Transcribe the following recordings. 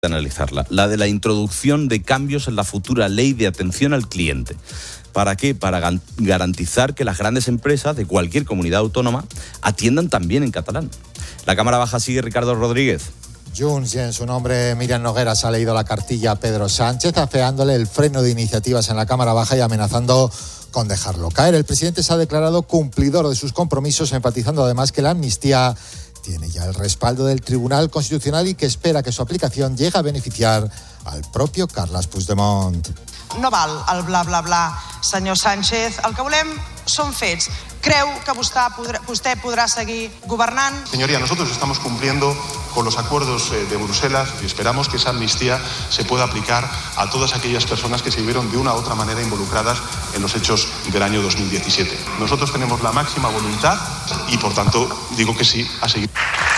analizarla, la de la introducción de cambios en la futura ley de atención al cliente. ¿Para qué? Para garantizar que las grandes empresas de cualquier comunidad autónoma atiendan también en catalán. La Cámara Baja sigue Ricardo Rodríguez. Junts y en su nombre Míriam Nogueras ha leído la cartilla a Pedro Sánchez, afeándole el freno de iniciativas en la Cámara Baja y amenazando con dejarlo caer. El presidente se ha declarado cumplidor de sus compromisos, enfatizando además que la amnistía tiene ya el respaldo del Tribunal Constitucional y que espera que su aplicación llegue a beneficiar al propio Carles Puigdemont. No val el bla, bla, bla, senyor Sánchez. El que volem són fets. Creu que vostè podrá seguir gobernant? Señoría, nosotros estamos cumpliendo con los acuerdos de Bruselas y esperamos que esa amnistía se pueda aplicar a todas aquellas personas que se vieron de una u otra manera involucradas en los hechos del año 2017. Nosotros tenemos la máxima voluntad y, por tanto, digo que sí a seguir.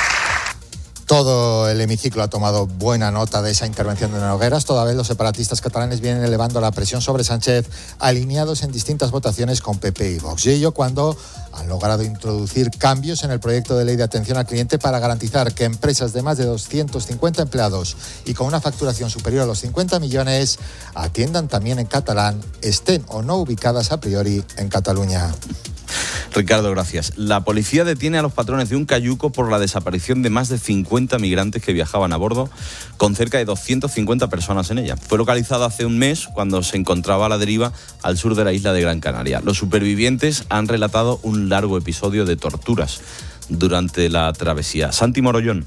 Todo el hemiciclo ha tomado buena nota de esa intervención de Nogueras. Toda vez los separatistas catalanes vienen elevando la presión sobre Sánchez, alineados en distintas votaciones con PP y Vox. Y ello cuando han logrado introducir cambios en el proyecto de ley de atención al cliente para garantizar que empresas de más de 250 empleados y con una facturación superior a los 50 millones atiendan también en catalán, estén o no ubicadas a priori en Cataluña. Ricardo, gracias. La policía detiene a los patrones de un cayuco por la desaparición de más de 50 migrantes que viajaban a bordo, con cerca de 250 personas en ella. Fue localizado hace un mes cuando se encontraba a la deriva al sur de la isla de Gran Canaria. Los supervivientes han relatado un largo episodio de torturas durante la travesía. Santi Morollón.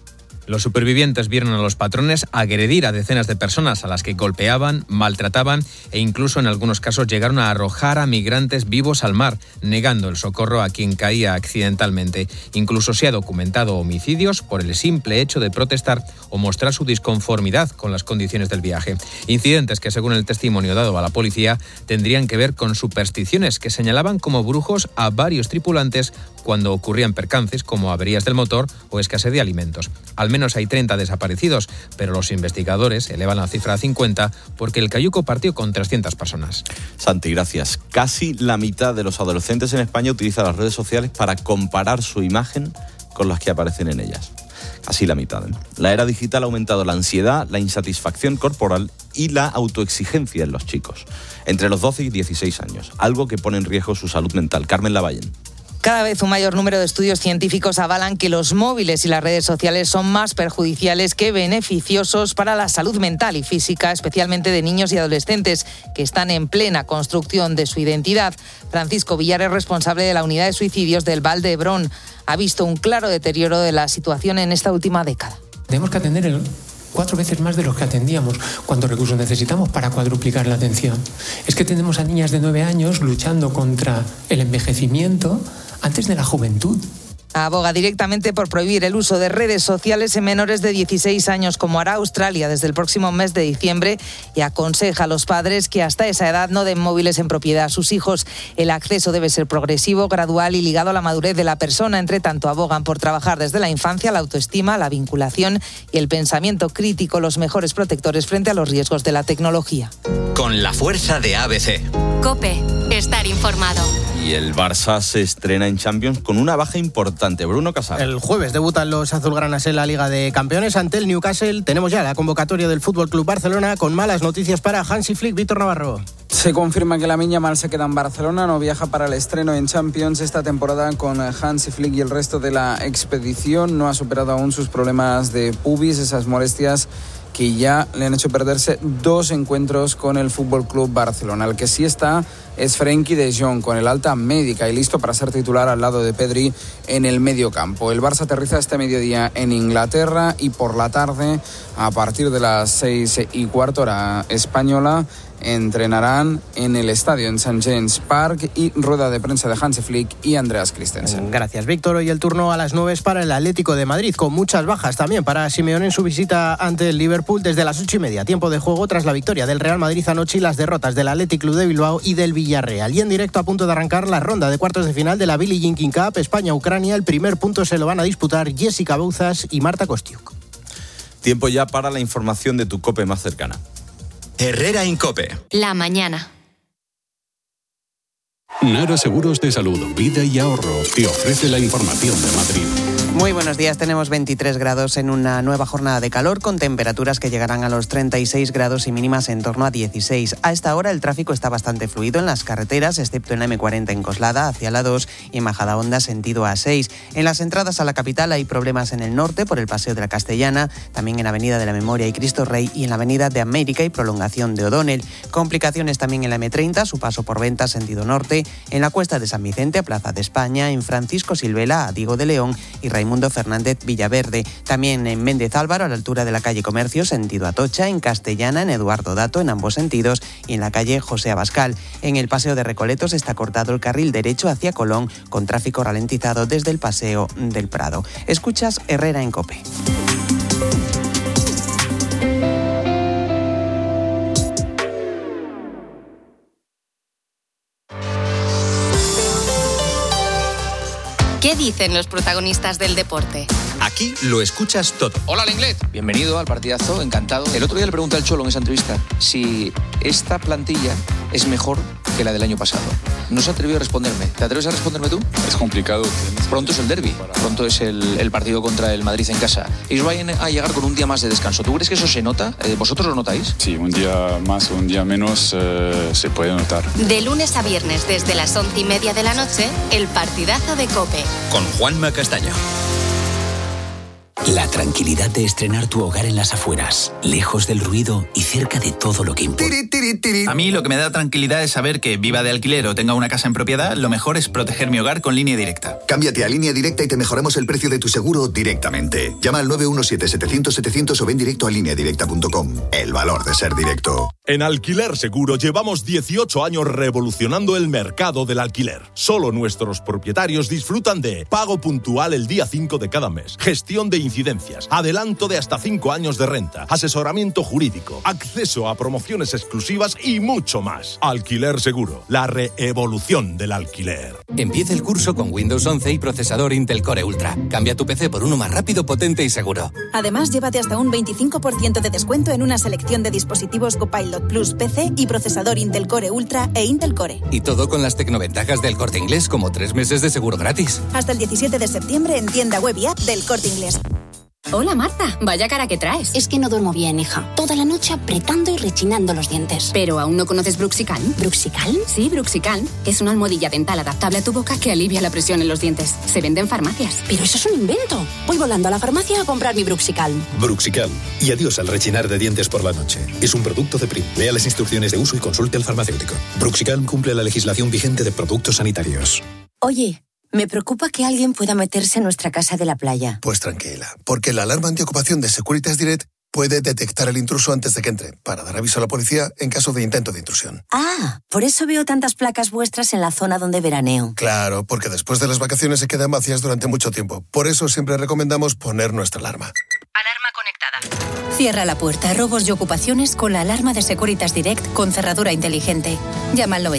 Los supervivientes vieron a los patrones agredir a decenas de personas a las que golpeaban, maltrataban e incluso en algunos casos llegaron a arrojar a migrantes vivos al mar, negando el socorro a quien caía accidentalmente. Incluso se ha documentado homicidios por el simple hecho de protestar o mostrar su disconformidad con las condiciones del viaje. Incidentes que, según el testimonio dado a la policía, tendrían que ver con supersticiones que señalaban como brujos a varios tripulantes cuando ocurrían percances como averías del motor o escasez de alimentos. Al menos hay 30 desaparecidos, pero los investigadores elevan la cifra a 50 porque el cayuco partió con 300 personas. Santi, gracias. Casi la mitad de los adolescentes en España utiliza las redes sociales para comparar su imagen con las que aparecen en ellas. Casi la mitad, ¿eh? La era digital ha aumentado la ansiedad, la insatisfacción corporal y la autoexigencia en los chicos, entre los 12 y 16 años, algo que pone en riesgo su salud mental. Carmen Lavallen. Cada vez un mayor número de estudios científicos avalan que los móviles y las redes sociales son más perjudiciales que beneficiosos para la salud mental y física, especialmente de niños y adolescentes que están en plena construcción de su identidad. Francisco Villar es responsable de la unidad de suicidios del Val d'Hebron. Ha visto un claro deterioro de la situación en esta última década. Tenemos que atender 4 veces más de los que atendíamos. ¿Cuántos recursos necesitamos para cuadruplicar la atención? Es que tenemos a niñas de 9 años luchando contra el envejecimiento antes de la juventud. Aboga directamente por prohibir el uso de redes sociales en menores de 16 años, como hará Australia desde el próximo mes de diciembre, y aconseja a los padres que hasta esa edad no den móviles en propiedad a sus hijos. El acceso debe ser progresivo, gradual y ligado a la madurez de la persona. Entre tanto, abogan por trabajar desde la infancia la autoestima, la vinculación y el pensamiento crítico, los mejores protectores frente a los riesgos de la tecnología. Con la fuerza de ABC. COPE. Estar informado. Y el Barça se estrena en Champions con una baja importante. Bruno Casal. El jueves debutan los azulgranas en la Liga de Campeones ante el Newcastle. Tenemos ya la convocatoria del FC Barcelona con malas noticias para Hansi Flick. Víctor Navarro. Se confirma que Lamine Yamal se queda en Barcelona, no viaja para el estreno en Champions esta temporada con Hansi Flick y el resto de la expedición. No ha superado aún sus problemas de pubis, esas molestias que ya le han hecho perderse 2 encuentros con el FC Barcelona. El que sí está es Frenkie de Jong, con el alta médica y listo para ser titular al lado de Pedri en el mediocampo. El Barça aterriza este mediodía en Inglaterra y por la tarde, a partir de las 6:15 hora española, entrenarán en el estadio en St. James Park y rueda de prensa de Hansi Flick y Andreas Christensen. Gracias, Víctor. Hoy el turno a las 9 es para el Atlético de Madrid, con muchas bajas también para Simeone en su visita ante el Liverpool desde las 8:30. Tiempo de juego tras la victoria del Real Madrid anoche y las derrotas del Athletic Club de Bilbao y del Villarreal. Y en directo, a punto de arrancar la ronda de cuartos de final de la Billie Jean King Cup, España-Ucrania. El primer punto se lo van a disputar Jessica Bouzas y Marta Kostiuk. Tiempo ya para la información de tu COPE más cercana. Herrera Incope. La mañana. Nara Seguros de Salud, Vida y Ahorro te ofrece la información de Madrid. Muy buenos días, tenemos 23 grados en una nueva jornada de calor con temperaturas que llegarán a los 36 grados y mínimas en torno a 16. A esta hora el tráfico está bastante fluido en las carreteras, excepto en la M40 en Coslada hacia la 2 y en Majadahonda sentido A6. En las entradas a la capital hay problemas en el norte por el Paseo de la Castellana, también en la Avenida de la Memoria y Cristo Rey y en la Avenida de América y prolongación de O'Donnell. Complicaciones también en la M30, su paso por Ventas sentido norte, en la Cuesta de San Vicente a Plaza de España, en Francisco Silvela a Diego de León y Raimundo Fernández Villaverde. También en Méndez Álvaro a la altura de la calle Comercio sentido Atocha, en Castellana en Eduardo Dato en ambos sentidos y en la calle José Abascal. En el Paseo de Recoletos está cortado el carril derecho hacia Colón con tráfico ralentizado desde el Paseo del Prado. Escuchas Herrera en COPE. ¿Qué dicen los protagonistas del deporte? Aquí lo escuchas todo. Hola, Lenglet. Bienvenido al partidazo, encantado. El otro día le pregunté al Cholo en esa entrevista si esta plantilla es mejor que la del año pasado. No se atrevió a responderme. ¿Te atreves a responderme tú? Es complicado. Pronto es el derbi, pronto es el partido contra el Madrid en casa. Ellos vayan a llegar con un día más de descanso. ¿Tú crees que eso se nota? ¿Vosotros lo notáis? Sí, un día más o un día menos se puede notar. De lunes a viernes desde las 11:30 de la noche, el partidazo de COPE. Con Juanma Castaño. La tranquilidad de estrenar tu hogar en las afueras, lejos del ruido y cerca de todo lo que importa. A mí lo que me da tranquilidad es saber que viva de alquiler o tenga una casa en propiedad, lo mejor es proteger mi hogar con Línea Directa. Cámbiate a Línea Directa y te mejoramos el precio de tu seguro directamente. Llama al 917-700-700 o ven directo a lineadirecta.com. El valor de ser directo. En Alquiler Seguro llevamos 18 años revolucionando el mercado del alquiler. Solo nuestros propietarios disfrutan de pago puntual el día 5 de cada mes, gestión de incidencias, adelanto de hasta 5 años de renta, asesoramiento jurídico, acceso a promociones exclusivas y mucho más. Alquiler Seguro, la reevolución del alquiler. Empieza el curso con Windows 11 y procesador Intel Core Ultra. Cambia tu PC por uno más rápido, potente y seguro. Además, llévate hasta un 25% de descuento en una selección de dispositivos Copilot Plus PC y procesador Intel Core Ultra e Intel Core. Y todo con las tecnoventajas del Corte Inglés, como 3 meses de seguro gratis. Hasta el 17 de septiembre en tienda web y app del Corte Inglés. Hola Marta, vaya cara que traes. Es que no duermo bien, hija. Toda la noche apretando y rechinando los dientes. ¿Pero aún no conoces Bruxicalm? ¿Bruxicalm? Sí, Bruxicalm. Es una almohadilla dental adaptable a tu boca que alivia la presión en los dientes. Se vende en farmacias. Pero eso es un invento. Voy volando a la farmacia a comprar mi Bruxicalm. Bruxicalm. Y adiós al rechinar de dientes por la noche. Es un producto de Prim. Lea las instrucciones de uso y consulte al farmacéutico. Bruxicalm cumple la legislación vigente de productos sanitarios. Oye, me preocupa que alguien pueda meterse en nuestra casa de la playa. Pues tranquila, porque la alarma antiocupación de Securitas Direct puede detectar el intruso antes de que entre, para dar aviso a la policía en caso de intento de intrusión. Ah, por eso veo tantas placas vuestras en la zona donde veraneo. Claro, porque después de las vacaciones se quedan vacías durante mucho tiempo. Por eso siempre recomendamos poner nuestra alarma. Alarma conectada. Cierra la puerta a robos y ocupaciones con la alarma de Securitas Direct con cerradura inteligente. Llama al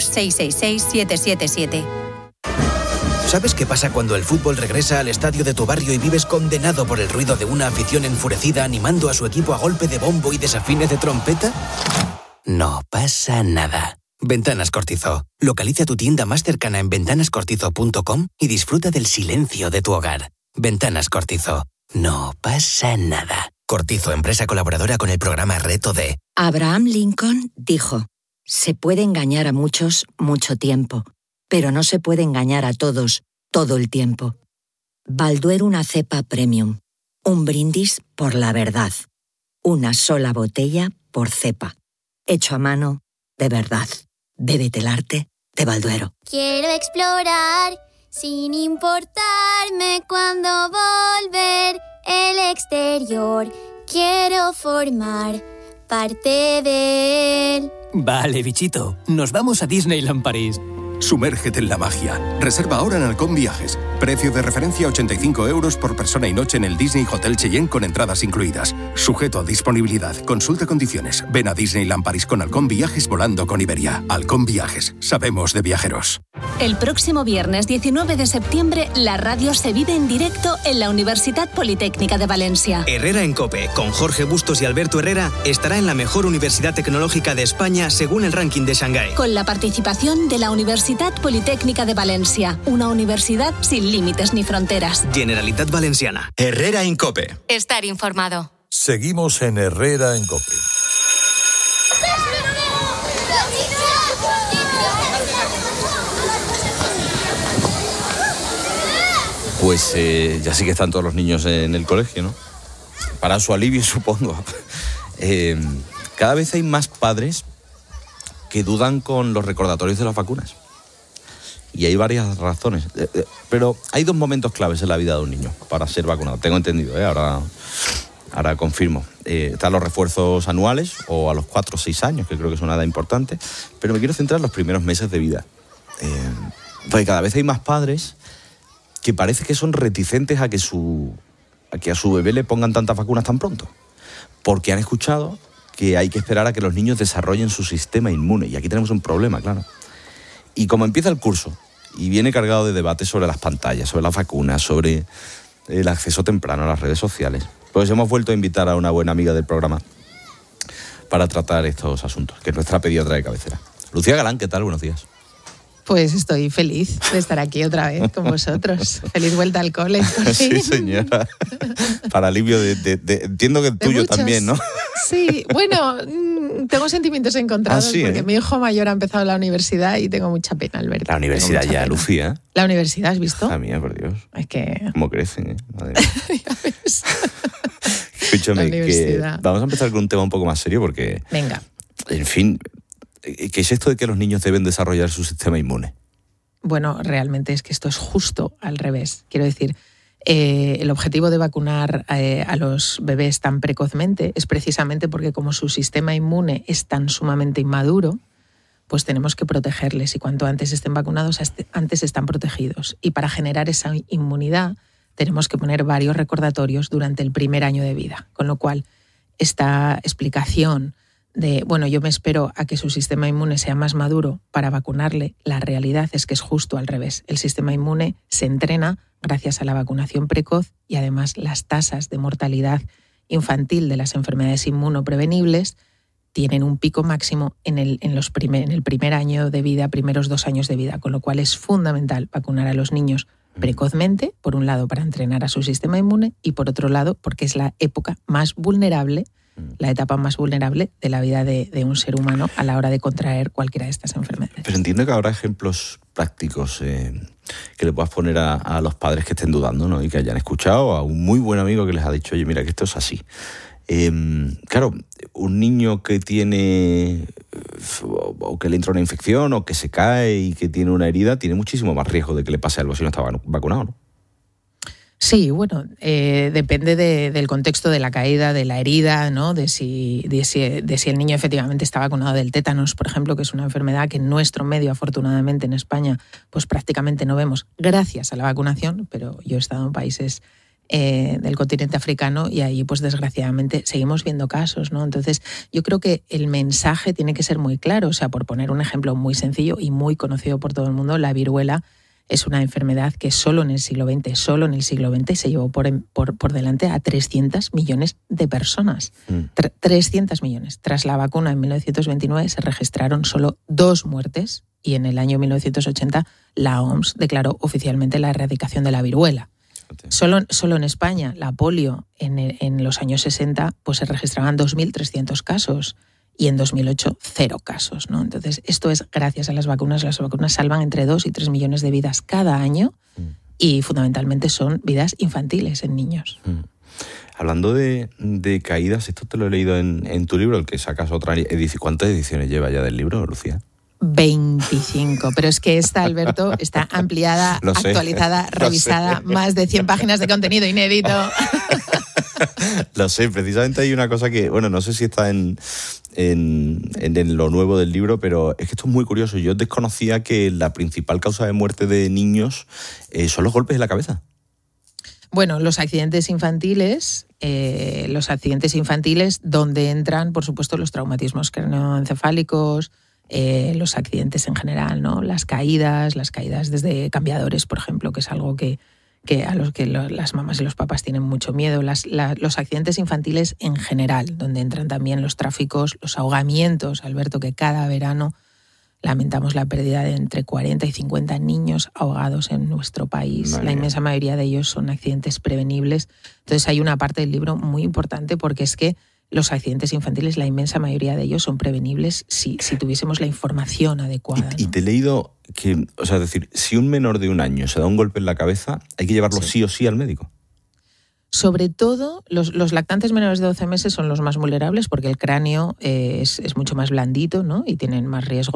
900-666-777. ¿Sabes qué pasa cuando el fútbol regresa al estadio de tu barrio y vives condenado por el ruido de una afición enfurecida animando a su equipo a golpe de bombo y desafines de trompeta? No pasa nada. Ventanas Cortizo. Localiza tu tienda más cercana en ventanascortizo.com y disfruta del silencio de tu hogar. Ventanas Cortizo. No pasa nada. Cortizo, empresa colaboradora con el programa Reto D. Abraham Lincoln dijo: se puede engañar a muchos mucho tiempo, pero no se puede engañar a todos todo el tiempo. Balduero, una cepa premium. Un brindis por la verdad. Una sola botella por cepa. Hecho a mano, de verdad. Bébete el arte de Balduero. Quiero explorar sin importarme cuándo volver el exterior. Quiero formar parte de él. Vale, bichito. Nos vamos a Disneyland París. Sumérgete en la magia. Reserva ahora en Halcón Viajes. Precio de referencia 85 € por persona y noche en el Disney Hotel Cheyenne con entradas incluidas. Sujeto a disponibilidad. Consulta condiciones. Ven a Disneyland París con Halcón Viajes volando con Iberia. Halcón Viajes. Sabemos de viajeros. El próximo viernes 19 de septiembre, la radio se vive en directo en la Universidad Politécnica de Valencia. Herrera en COPE, con Jorge Bustos y Alberto Herrera, estará en la mejor universidad tecnológica de España según el ranking de Shanghái. Con la participación de la Universidad Politécnica de Valencia, una universidad sin límites ni fronteras. Generalitat Valenciana. Herrera en COPE. Estar informado. Seguimos en Herrera en COPE. Pues ya sí que están todos los niños en el colegio, ¿no? Para su alivio, supongo. Cada vez hay más padres que dudan con los recordatorios de las vacunas. Y hay varias razones. Pero hay 2 momentos claves en la vida de un niño para ser vacunado. Tengo entendido, ahora confirmo. Están los refuerzos anuales o a los 4 o 6 años, que creo que es una edad importante. Pero me quiero centrar en los primeros meses de vida. Porque cada vez hay más padres que parece que son reticentes a que a su bebé le pongan tantas vacunas tan pronto. Porque han escuchado que hay que esperar a que los niños desarrollen su sistema inmune. Y aquí tenemos un problema, claro. Y como empieza el curso y viene cargado de debates sobre las pantallas, sobre las vacunas, sobre el acceso temprano a las redes sociales, pues hemos vuelto a invitar a una buena amiga del programa para tratar estos asuntos, que es nuestra pediatra de cabecera. Lucía Galán, ¿qué tal? Buenos días. Pues estoy feliz de estar aquí otra vez con vosotros. Feliz vuelta al cole. Sí, señora. Para alivio entiendo que tuyo muchos. También, ¿no? Sí, bueno, tengo sentimientos encontrados porque mi hijo mayor ha empezado la universidad y tengo mucha pena al verlo. La universidad ya, pena. Lucía. La universidad, ¿has visto? La mía, por Dios. Es que... ¿Cómo crecen, Madre mía. Escúchame, que vamos a empezar con un tema un poco más serio porque... Venga. En fin... ¿Qué es esto de que los niños deben desarrollar su sistema inmune? Bueno, realmente es que esto es justo al revés. Quiero decir, el objetivo de vacunar a los bebés tan precozmente es precisamente porque como su sistema inmune es tan sumamente inmaduro, pues tenemos que protegerles y cuanto antes estén vacunados, antes están protegidos. Y para generar esa inmunidad tenemos que poner varios recordatorios durante el primer año de vida. Con lo cual, esta explicación de, bueno, yo me espero a que su sistema inmune sea más maduro para vacunarle, la realidad es que es justo al revés. El sistema inmune se entrena gracias a la vacunación precoz y además las tasas de mortalidad infantil de las enfermedades inmunoprevenibles tienen un pico máximo en el primer año de vida, primeros 2 años de vida, con lo cual es fundamental vacunar a los niños precozmente, por un lado para entrenar a su sistema inmune y por otro lado porque es la época más vulnerable, la etapa más vulnerable de la vida de un ser humano a la hora de contraer cualquiera de estas enfermedades. Pero entiendo que habrá ejemplos prácticos que le puedas poner a los padres que estén dudando, ¿no? Y que hayan escuchado a un muy buen amigo que les ha dicho, oye, mira, que esto es así. Claro, un niño que tiene o que le entra una infección o que se cae y que tiene una herida tiene muchísimo más riesgo de que le pase algo si no está vacunado, ¿no? Sí, bueno, depende del contexto de la caída, de la herida, ¿no? De si el niño efectivamente está vacunado del tétanos, por ejemplo, que es una enfermedad que en nuestro medio, afortunadamente en España, pues prácticamente no vemos gracias a la vacunación, pero yo he estado en países del continente africano y ahí, pues desgraciadamente, seguimos viendo casos, ¿no? Entonces, yo creo que el mensaje tiene que ser muy claro, o sea, por poner un ejemplo muy sencillo y muy conocido por todo el mundo, la viruela es una enfermedad que solo en el siglo XX se llevó por delante a 300 millones de personas. 300 millones. Tras la vacuna en 1929 se registraron solo 2 muertes y en el año 1980 la OMS declaró oficialmente la erradicación de la viruela. Solo en España, la polio en los años 60 pues se registraban 2.300 casos. Y en 2008, 0 casos, ¿no? Entonces, esto es gracias a las vacunas. Las vacunas salvan entre 2 y 3 millones de vidas cada año y fundamentalmente son vidas infantiles en niños. Hablando de caídas, esto te lo he leído en tu libro, el que sacas otra edición. ¿Cuántas ediciones lleva ya del libro, Lucía? 25, pero es que esta, Alberto, está ampliada, actualizada, revisada, más de 100 páginas de contenido inédito. Lo sé, precisamente hay una cosa que, bueno, no sé si está en lo nuevo del libro, pero es que esto es muy curioso. Yo desconocía que la principal causa de muerte de niños son los golpes en la cabeza. Bueno, los accidentes infantiles, los accidentes infantiles, donde entran, por supuesto, los traumatismos craneoencefálicos, los accidentes en general, ¿no? Las caídas desde cambiadores, por ejemplo, que es algo que a los que las mamás y los papás tienen mucho miedo. Los accidentes infantiles en general, donde entran también los tráficos, los ahogamientos, Alberto, que cada verano lamentamos la pérdida de entre 40 y 50 niños ahogados en nuestro país. La inmensa mayoría de ellos son accidentes prevenibles. Entonces hay una parte del libro muy importante, porque es que los accidentes infantiles, la inmensa mayoría de ellos son prevenibles si tuviésemos la información adecuada. Y te he leído que, o sea, es decir, si un menor de 1 año se da un golpe en la cabeza, hay que llevarlo sí o sí al médico. Sobre todo, los lactantes menores de 12 meses son los más vulnerables, porque el cráneo es mucho más blandito, ¿no? Y tienen más riesgo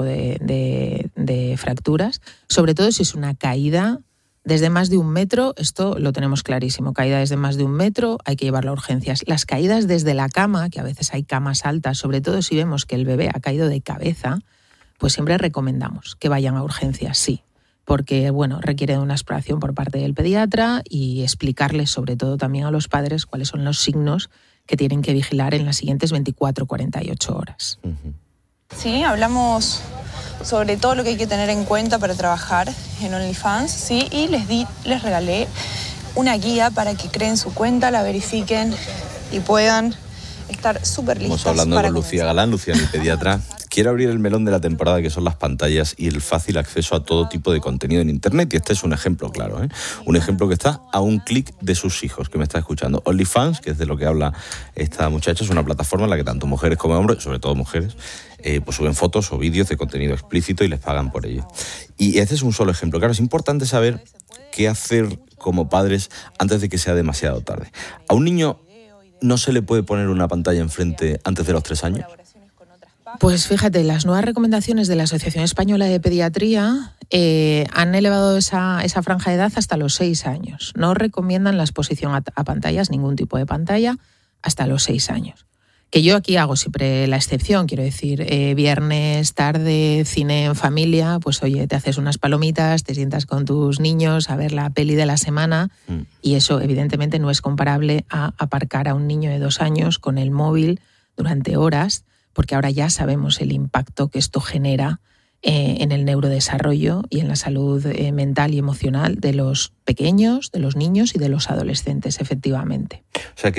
de fracturas. Sobre todo si es una caída desde más de 1 metro, esto lo tenemos clarísimo. Caída desde más de 1 metro, hay que llevarlo a urgencias. Las caídas desde la cama, que a veces hay camas altas, sobre todo si vemos que el bebé ha caído de cabeza, pues siempre recomendamos que vayan a urgencias, sí. Porque, bueno, requiere de una exploración por parte del pediatra y explicarles, sobre todo también a los padres, cuáles son los signos que tienen que vigilar en las siguientes 24-48 horas. Sí, hablamos sobre todo lo que hay que tener en cuenta para trabajar en OnlyFans, sí, y les regalé una guía para que creen su cuenta, la verifiquen y puedan estar súper listas. Estamos hablando con Lucía Galán, Lucía, mi pediatra. Quiero abrir el melón de la temporada, que son las pantallas y el fácil acceso a todo tipo de contenido en Internet. Y este es un ejemplo claro, ¿eh? Un ejemplo que está a un clic de sus hijos, que me está escuchando. OnlyFans, que es de lo que habla esta muchacha, es una plataforma en la que tanto mujeres como hombres, sobre todo mujeres, pues suben fotos o vídeos de contenido explícito y les pagan por ello. Y este es un solo ejemplo. Claro, es importante saber qué hacer como padres antes de que sea demasiado tarde. A un niño no se le puede poner una pantalla enfrente antes de los 3 años. Pues fíjate, las nuevas recomendaciones de la Asociación Española de Pediatría han elevado esa franja de edad hasta los 6 años. No recomiendan la exposición a pantallas, ningún tipo de pantalla, hasta los 6 años. Que yo aquí hago siempre la excepción, quiero decir, viernes, tarde, cine en familia, pues oye, te haces unas palomitas, te sientas con tus niños a ver la peli de la semana y eso evidentemente no es comparable a aparcar a un niño de 2 años con el móvil durante horas, porque ahora ya sabemos el impacto que esto genera en el neurodesarrollo y en la salud mental y emocional de los pequeños, de los niños y de los adolescentes, efectivamente. O sea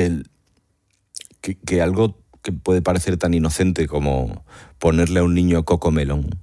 que algo que puede parecer tan inocente como ponerle a un niño Cocomelon.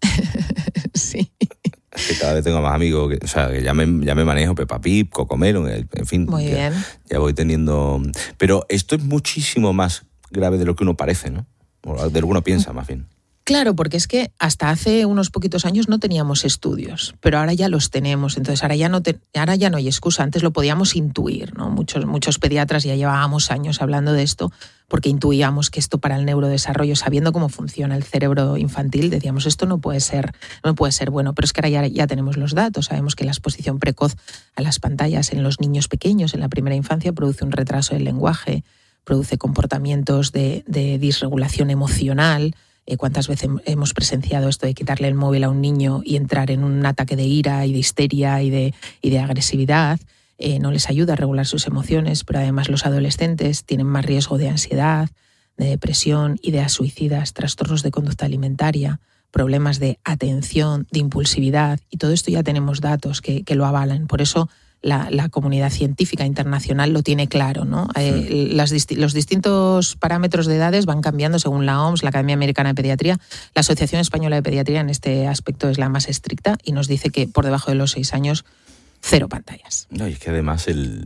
Sí. Es que cada vez tengo más amigos, que ya me manejo Peppa Pig, Cocomelon, en fin. Muy bien. Ya voy teniendo... Pero esto es muchísimo más grave de lo que uno parece, ¿no? O de lo que uno piensa, más bien. Claro, porque es que hasta hace unos poquitos años no teníamos estudios, pero ahora ya los tenemos, entonces ahora ya no hay excusa. Antes lo podíamos intuir, ¿no? Muchos pediatras ya llevábamos años hablando de esto, porque intuíamos que esto para el neurodesarrollo, sabiendo cómo funciona el cerebro infantil, decíamos esto no puede ser bueno, pero es que ahora ya tenemos los datos, sabemos que la exposición precoz a las pantallas en los niños pequeños en la primera infancia produce un retraso del lenguaje, produce comportamientos de disregulación emocional. ¿Cuántas veces hemos presenciado esto de quitarle el móvil a un niño y entrar en un ataque de ira y de histeria y de agresividad? No les ayuda a regular sus emociones, pero además los adolescentes tienen más riesgo de ansiedad, de depresión, ideas suicidas, trastornos de conducta alimentaria, problemas de atención, de impulsividad, y todo esto ya tenemos datos que lo avalan. Por eso la comunidad científica internacional lo tiene claro, ¿no? Los distintos parámetros de edades van cambiando según la OMS, la Academia Americana de Pediatría. La Asociación Española de Pediatría en este aspecto es la más estricta y nos dice que por debajo de los 6 años, 0 pantallas. No, y es que además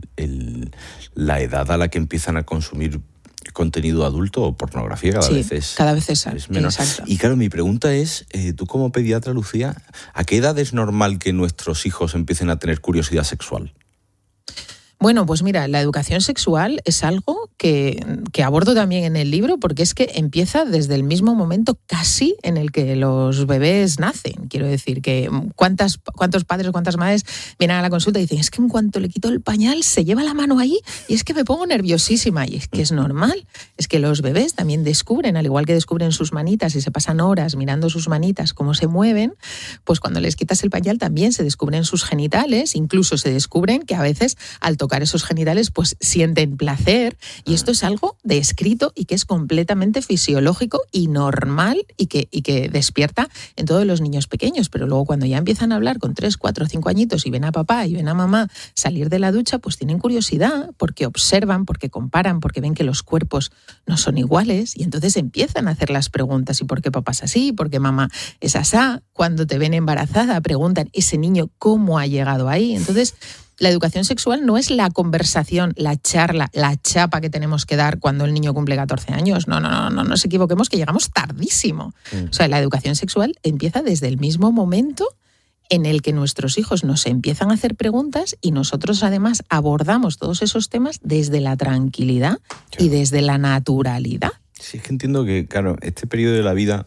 la edad a la que empiezan a consumir contenido adulto o pornografía cada vez es menor. Exacto. Y claro, mi pregunta es, tú como pediatra, Lucía, ¿a qué edad es normal que nuestros hijos empiecen a tener curiosidad sexual? Bueno, pues mira, la educación sexual es algo que abordo también en el libro, porque es que empieza desde el mismo momento casi en el que los bebés nacen. Quiero decir que cuántos padres o cuántas madres vienen a la consulta y dicen, es que en cuanto le quito el pañal se lleva la mano ahí y es que me pongo nerviosísima. Y es que es normal, es que los bebés también descubren, al igual que descubren sus manitas y se pasan horas mirando sus manitas, cómo se mueven, pues cuando les quitas el pañal también se descubren sus genitales, incluso se descubren que a veces al tocar tocar esos genitales, pues sienten placer. Y esto es algo descrito y que es completamente fisiológico y normal y que despierta en todos los niños pequeños. Pero luego cuando ya empiezan a hablar con 3, 4, 5 añitos y ven a papá y ven a mamá salir de la ducha, pues tienen curiosidad porque observan, porque comparan, porque ven que los cuerpos no son iguales y entonces empiezan a hacer las preguntas. ¿Y por qué papá es así? ¿Por qué mamá es asá? Cuando te ven embarazada preguntan, ¿ese niño cómo ha llegado ahí? Entonces, la educación sexual no es la conversación, la charla, la chapa que tenemos que dar cuando el niño cumple 14 años. No nos equivoquemos, que llegamos tardísimo. O sea, la educación sexual empieza desde el mismo momento en el que nuestros hijos nos empiezan a hacer preguntas y nosotros además abordamos todos esos temas desde la tranquilidad y desde la naturalidad. Sí, es que entiendo que, claro, este periodo de la vida...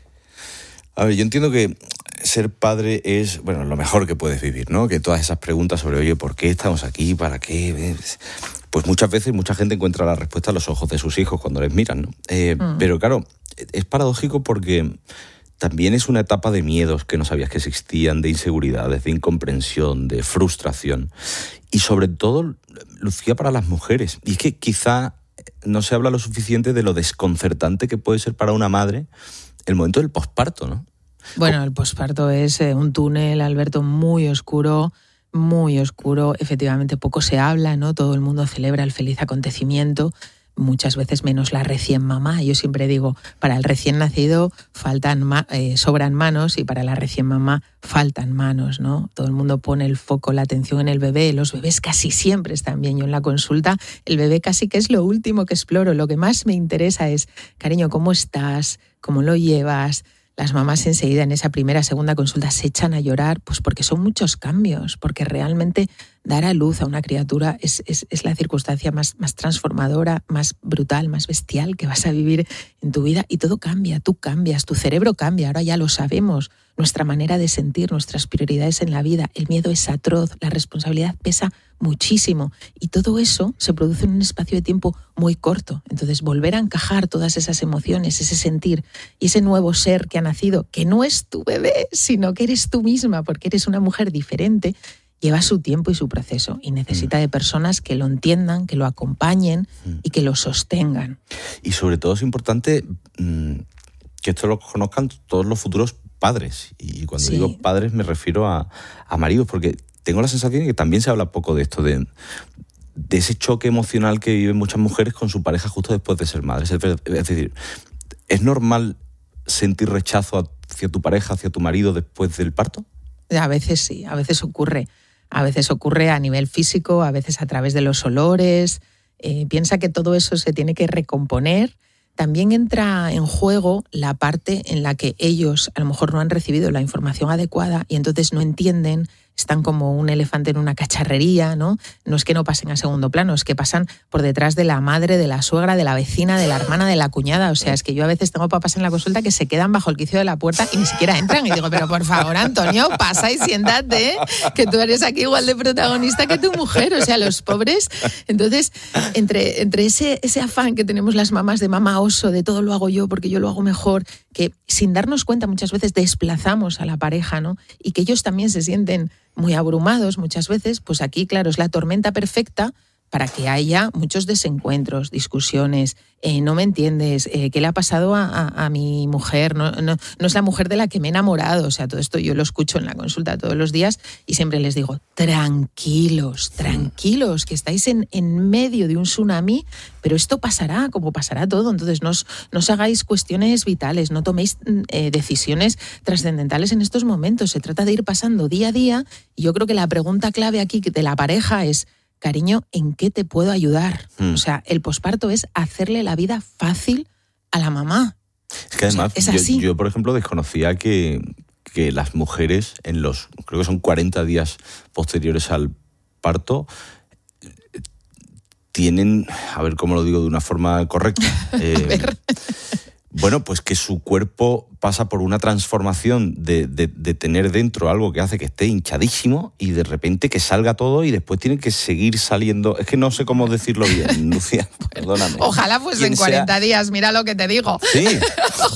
A ver, yo entiendo que ser padre es, bueno, lo mejor que puedes vivir, ¿no? Que todas esas preguntas sobre, oye, ¿por qué estamos aquí? ¿Para qué? Pues muchas veces mucha gente encuentra la respuesta a los ojos de sus hijos cuando les miran, ¿no? Pero claro, es paradójico porque también es una etapa de miedos que no sabías que existían, de inseguridades, de incomprensión, de frustración. Y sobre todo, Lucía, para las mujeres. Y es que quizá no se habla lo suficiente de lo desconcertante que puede ser para una madre el momento del posparto, ¿no? Bueno, el posparto es un túnel, Alberto, muy oscuro, efectivamente poco se habla, ¿no? Todo el mundo celebra el feliz acontecimiento, muchas veces menos la recién mamá. Yo siempre digo, para el recién nacido sobran manos y para la recién mamá faltan manos, ¿no? Todo el mundo pone el foco, la atención en el bebé, los bebés casi siempre están bien. Yo en la consulta, el bebé casi que es lo último que exploro, lo que más me interesa es, cariño, ¿cómo estás? ¿Cómo lo llevas? Las mamás enseguida en esa primera, segunda consulta se echan a llorar, pues porque son muchos cambios, porque realmente dar a luz a una criatura es la circunstancia más transformadora, más brutal, más bestial que vas a vivir en tu vida y todo cambia, tú cambias, tu cerebro cambia, ahora ya lo sabemos, nuestra manera de sentir, nuestras prioridades en la vida, el miedo es atroz, la responsabilidad pesa muchísimo y todo eso se produce en un espacio de tiempo muy corto. Entonces volver a encajar todas esas emociones, ese sentir y ese nuevo ser que ha nacido, que no es tu bebé, sino que eres tú misma porque eres una mujer diferente, lleva su tiempo y su proceso y necesita de personas que lo entiendan, que lo acompañen y que lo sostengan. Y sobre todo es importante que esto lo conozcan todos los futuros padres. Y cuando digo padres me refiero a maridos, porque tengo la sensación de que también se habla poco de esto, de ese choque emocional que viven muchas mujeres con su pareja justo después de ser madres. Es decir, ¿es normal sentir rechazo hacia tu pareja, hacia tu marido después del parto? A veces sí, a veces ocurre. A veces ocurre a nivel físico, a veces a través de los olores. Piensa que todo eso se tiene que recomponer. También entra en juego la parte en la que ellos a lo mejor no han recibido la información adecuada y entonces no entienden, están como un elefante en una cacharrería, ¿no? No es que no pasen a segundo plano, es que pasan por detrás de la madre, de la suegra, de la vecina, de la hermana, de la cuñada. O sea, es que yo a veces tengo papás en la consulta que se quedan bajo el quicio de la puerta y ni siquiera entran. Y digo, pero por favor, Antonio, pasa y siéntate, que tú eres aquí igual de protagonista que tu mujer. O sea, los pobres. Entonces, entre ese afán que tenemos las mamás de mamá oso, de todo lo hago yo porque yo lo hago mejor, que sin darnos cuenta muchas veces desplazamos a la pareja, ¿no? Y que ellos también se sienten muy abrumados muchas veces, pues aquí, claro, es la tormenta perfecta para que haya muchos desencuentros, discusiones, no me entiendes, ¿qué le ha pasado a mi mujer? No es la mujer de la que me he enamorado. O sea, todo esto yo lo escucho en la consulta todos los días y siempre les digo, tranquilos, que estáis en medio de un tsunami, pero esto pasará como pasará todo. Entonces no os hagáis cuestiones vitales, no toméis decisiones trascendentales en estos momentos. Se trata de ir pasando día a día y yo creo que la pregunta clave aquí de la pareja es, cariño, ¿en qué te puedo ayudar? O sea, el posparto es hacerle la vida fácil a la mamá. Es que además, o sea, es así. Yo, por ejemplo, desconocía que las mujeres en los, creo que son 40 días posteriores al parto, tienen, a ver cómo lo digo de una forma correcta, bueno, pues que su cuerpo pasa por una transformación de tener dentro algo que hace que esté hinchadísimo y de repente que salga todo y después tiene que seguir saliendo. Es que no sé cómo decirlo bien, Lucía, perdóname. Ojalá fuesen 40 días, mira lo que te digo. Sí. Ojalá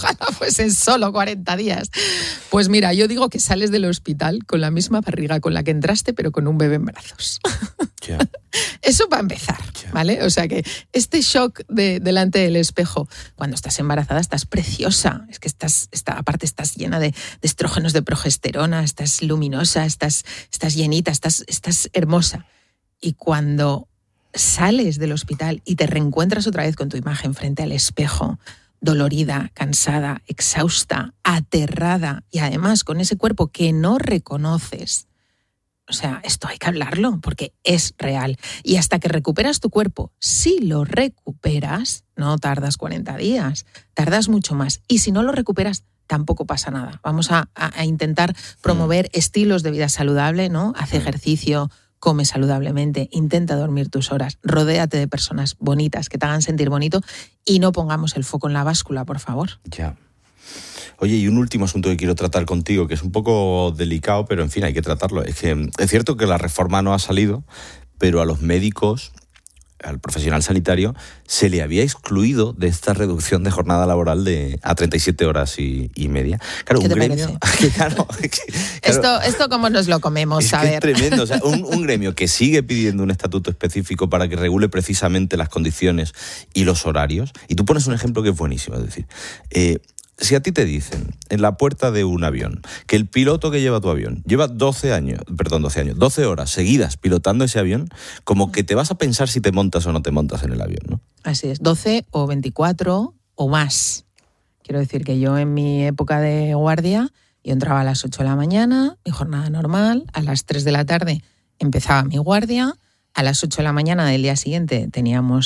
fuesen solo 40 días. Pues mira, yo digo que sales del hospital con la misma barriga con la que entraste, pero con un bebé en brazos. Ya. Eso para empezar, ¿vale? O sea que este shock delante del espejo, cuando estás embarazada estás preciosa, es que aparte estás llena de estrógenos, de progesterona, estás luminosa, estás llenita, estás hermosa. Y cuando sales del hospital y te reencuentras otra vez con tu imagen frente al espejo, dolorida, cansada, exhausta, aterrada y además con ese cuerpo que no reconoces, o sea, esto hay que hablarlo porque es real. Y hasta que recuperas tu cuerpo, si lo recuperas, no tardas 40 días, tardas mucho más. Y si no lo recuperas, tampoco pasa nada. Vamos a intentar promover estilos de vida saludable, ¿no? Haz ejercicio, come saludablemente, intenta dormir tus horas, rodéate de personas bonitas que te hagan sentir bonito y no pongamos el foco en la báscula, por favor. Ya. Oye, y un último asunto que quiero tratar contigo, que es un poco delicado, pero en fin, hay que tratarlo. Es que es cierto que la reforma no ha salido, pero a los médicos, al profesional sanitario, se le había excluido de esta reducción de jornada laboral a 37 horas y media. Claro, ¿Qué te parece? Claro, Esto cómo nos lo comemos, a ver. Es tremendo. O sea, un gremio que sigue pidiendo un estatuto específico para que regule precisamente las condiciones y los horarios. Y tú pones un ejemplo que es buenísimo, es decir, si a ti te dicen en la puerta de un avión que el piloto que lleva tu avión lleva 12 horas seguidas pilotando ese avión, como que te vas a pensar si te montas o no te montas en el avión, ¿no? Así es, 12 o 24 o más. Quiero decir que yo en mi época de guardia, yo entraba a las 8 de la mañana, mi jornada normal, a las 3 de la tarde empezaba mi guardia, a las 8 de la mañana del día siguiente teníamos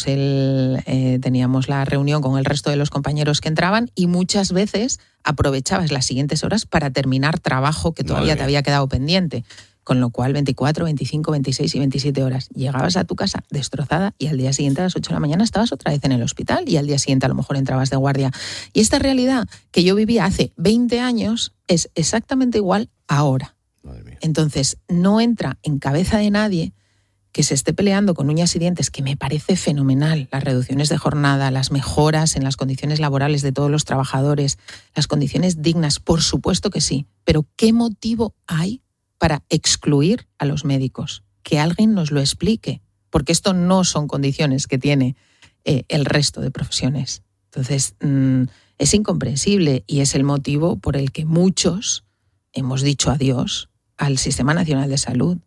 la reunión con el resto de los compañeros que entraban y muchas veces aprovechabas las siguientes horas para terminar trabajo que todavía te había quedado pendiente. Con lo cual 24, 25, 26 y 27 horas. Llegabas a tu casa destrozada y al día siguiente a las 8 de la mañana estabas otra vez en el hospital y al día siguiente a lo mejor entrabas de guardia. Y esta realidad que yo vivía hace 20 años es exactamente igual ahora. Entonces no entra en cabeza de nadie que se esté peleando con uñas y dientes, que me parece fenomenal, las reducciones de jornada, las mejoras en las condiciones laborales de todos los trabajadores, las condiciones dignas, por supuesto que sí, pero ¿qué motivo hay para excluir a los médicos? Que alguien nos lo explique, porque esto no son condiciones que tiene el resto de profesiones. Entonces, es incomprensible y es el motivo por el que muchos hemos dicho adiós al Sistema Nacional de Salud.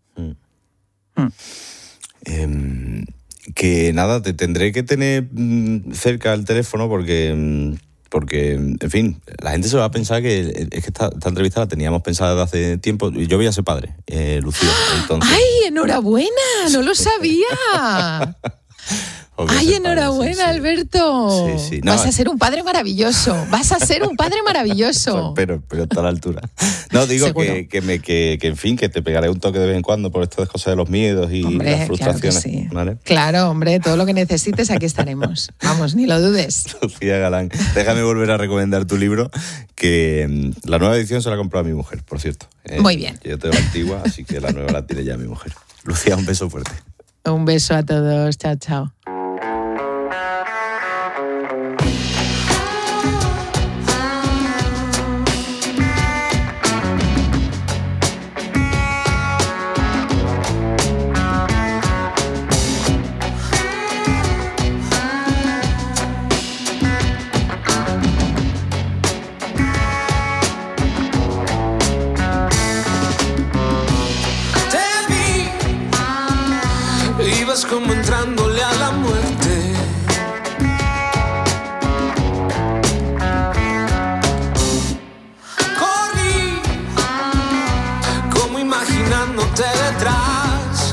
Que nada, te tendré que tener cerca el teléfono porque, en fin, la gente se va a pensar que es que esta entrevista la teníamos pensada desde hace tiempo. Yo voy a ser padre, Lucía. Entonces... ¡Ay, enhorabuena! ¡No lo sabía! ¡Ay, enhorabuena, sí. Alberto! Sí. No, vas a ser un padre maravilloso. Vas a ser un padre maravilloso. Pero está a la altura. No, digo que en fin, que te pegaré un toque de vez en cuando por estas cosas de los miedos y las frustraciones. Claro, que sí. ¿Vale? Claro, hombre, todo lo que necesites, aquí estaremos. Vamos, ni lo dudes. Lucía Galán, déjame volver a recomendar tu libro, que la nueva edición se la ha comprado a mi mujer, por cierto. Muy bien. Yo tengo la antigua, así que la nueva la tiene ya mi mujer. Lucía, un beso fuerte. Un beso a todos. Chao, chao. Como entrándole a la muerte. Corrí como imaginándote detrás.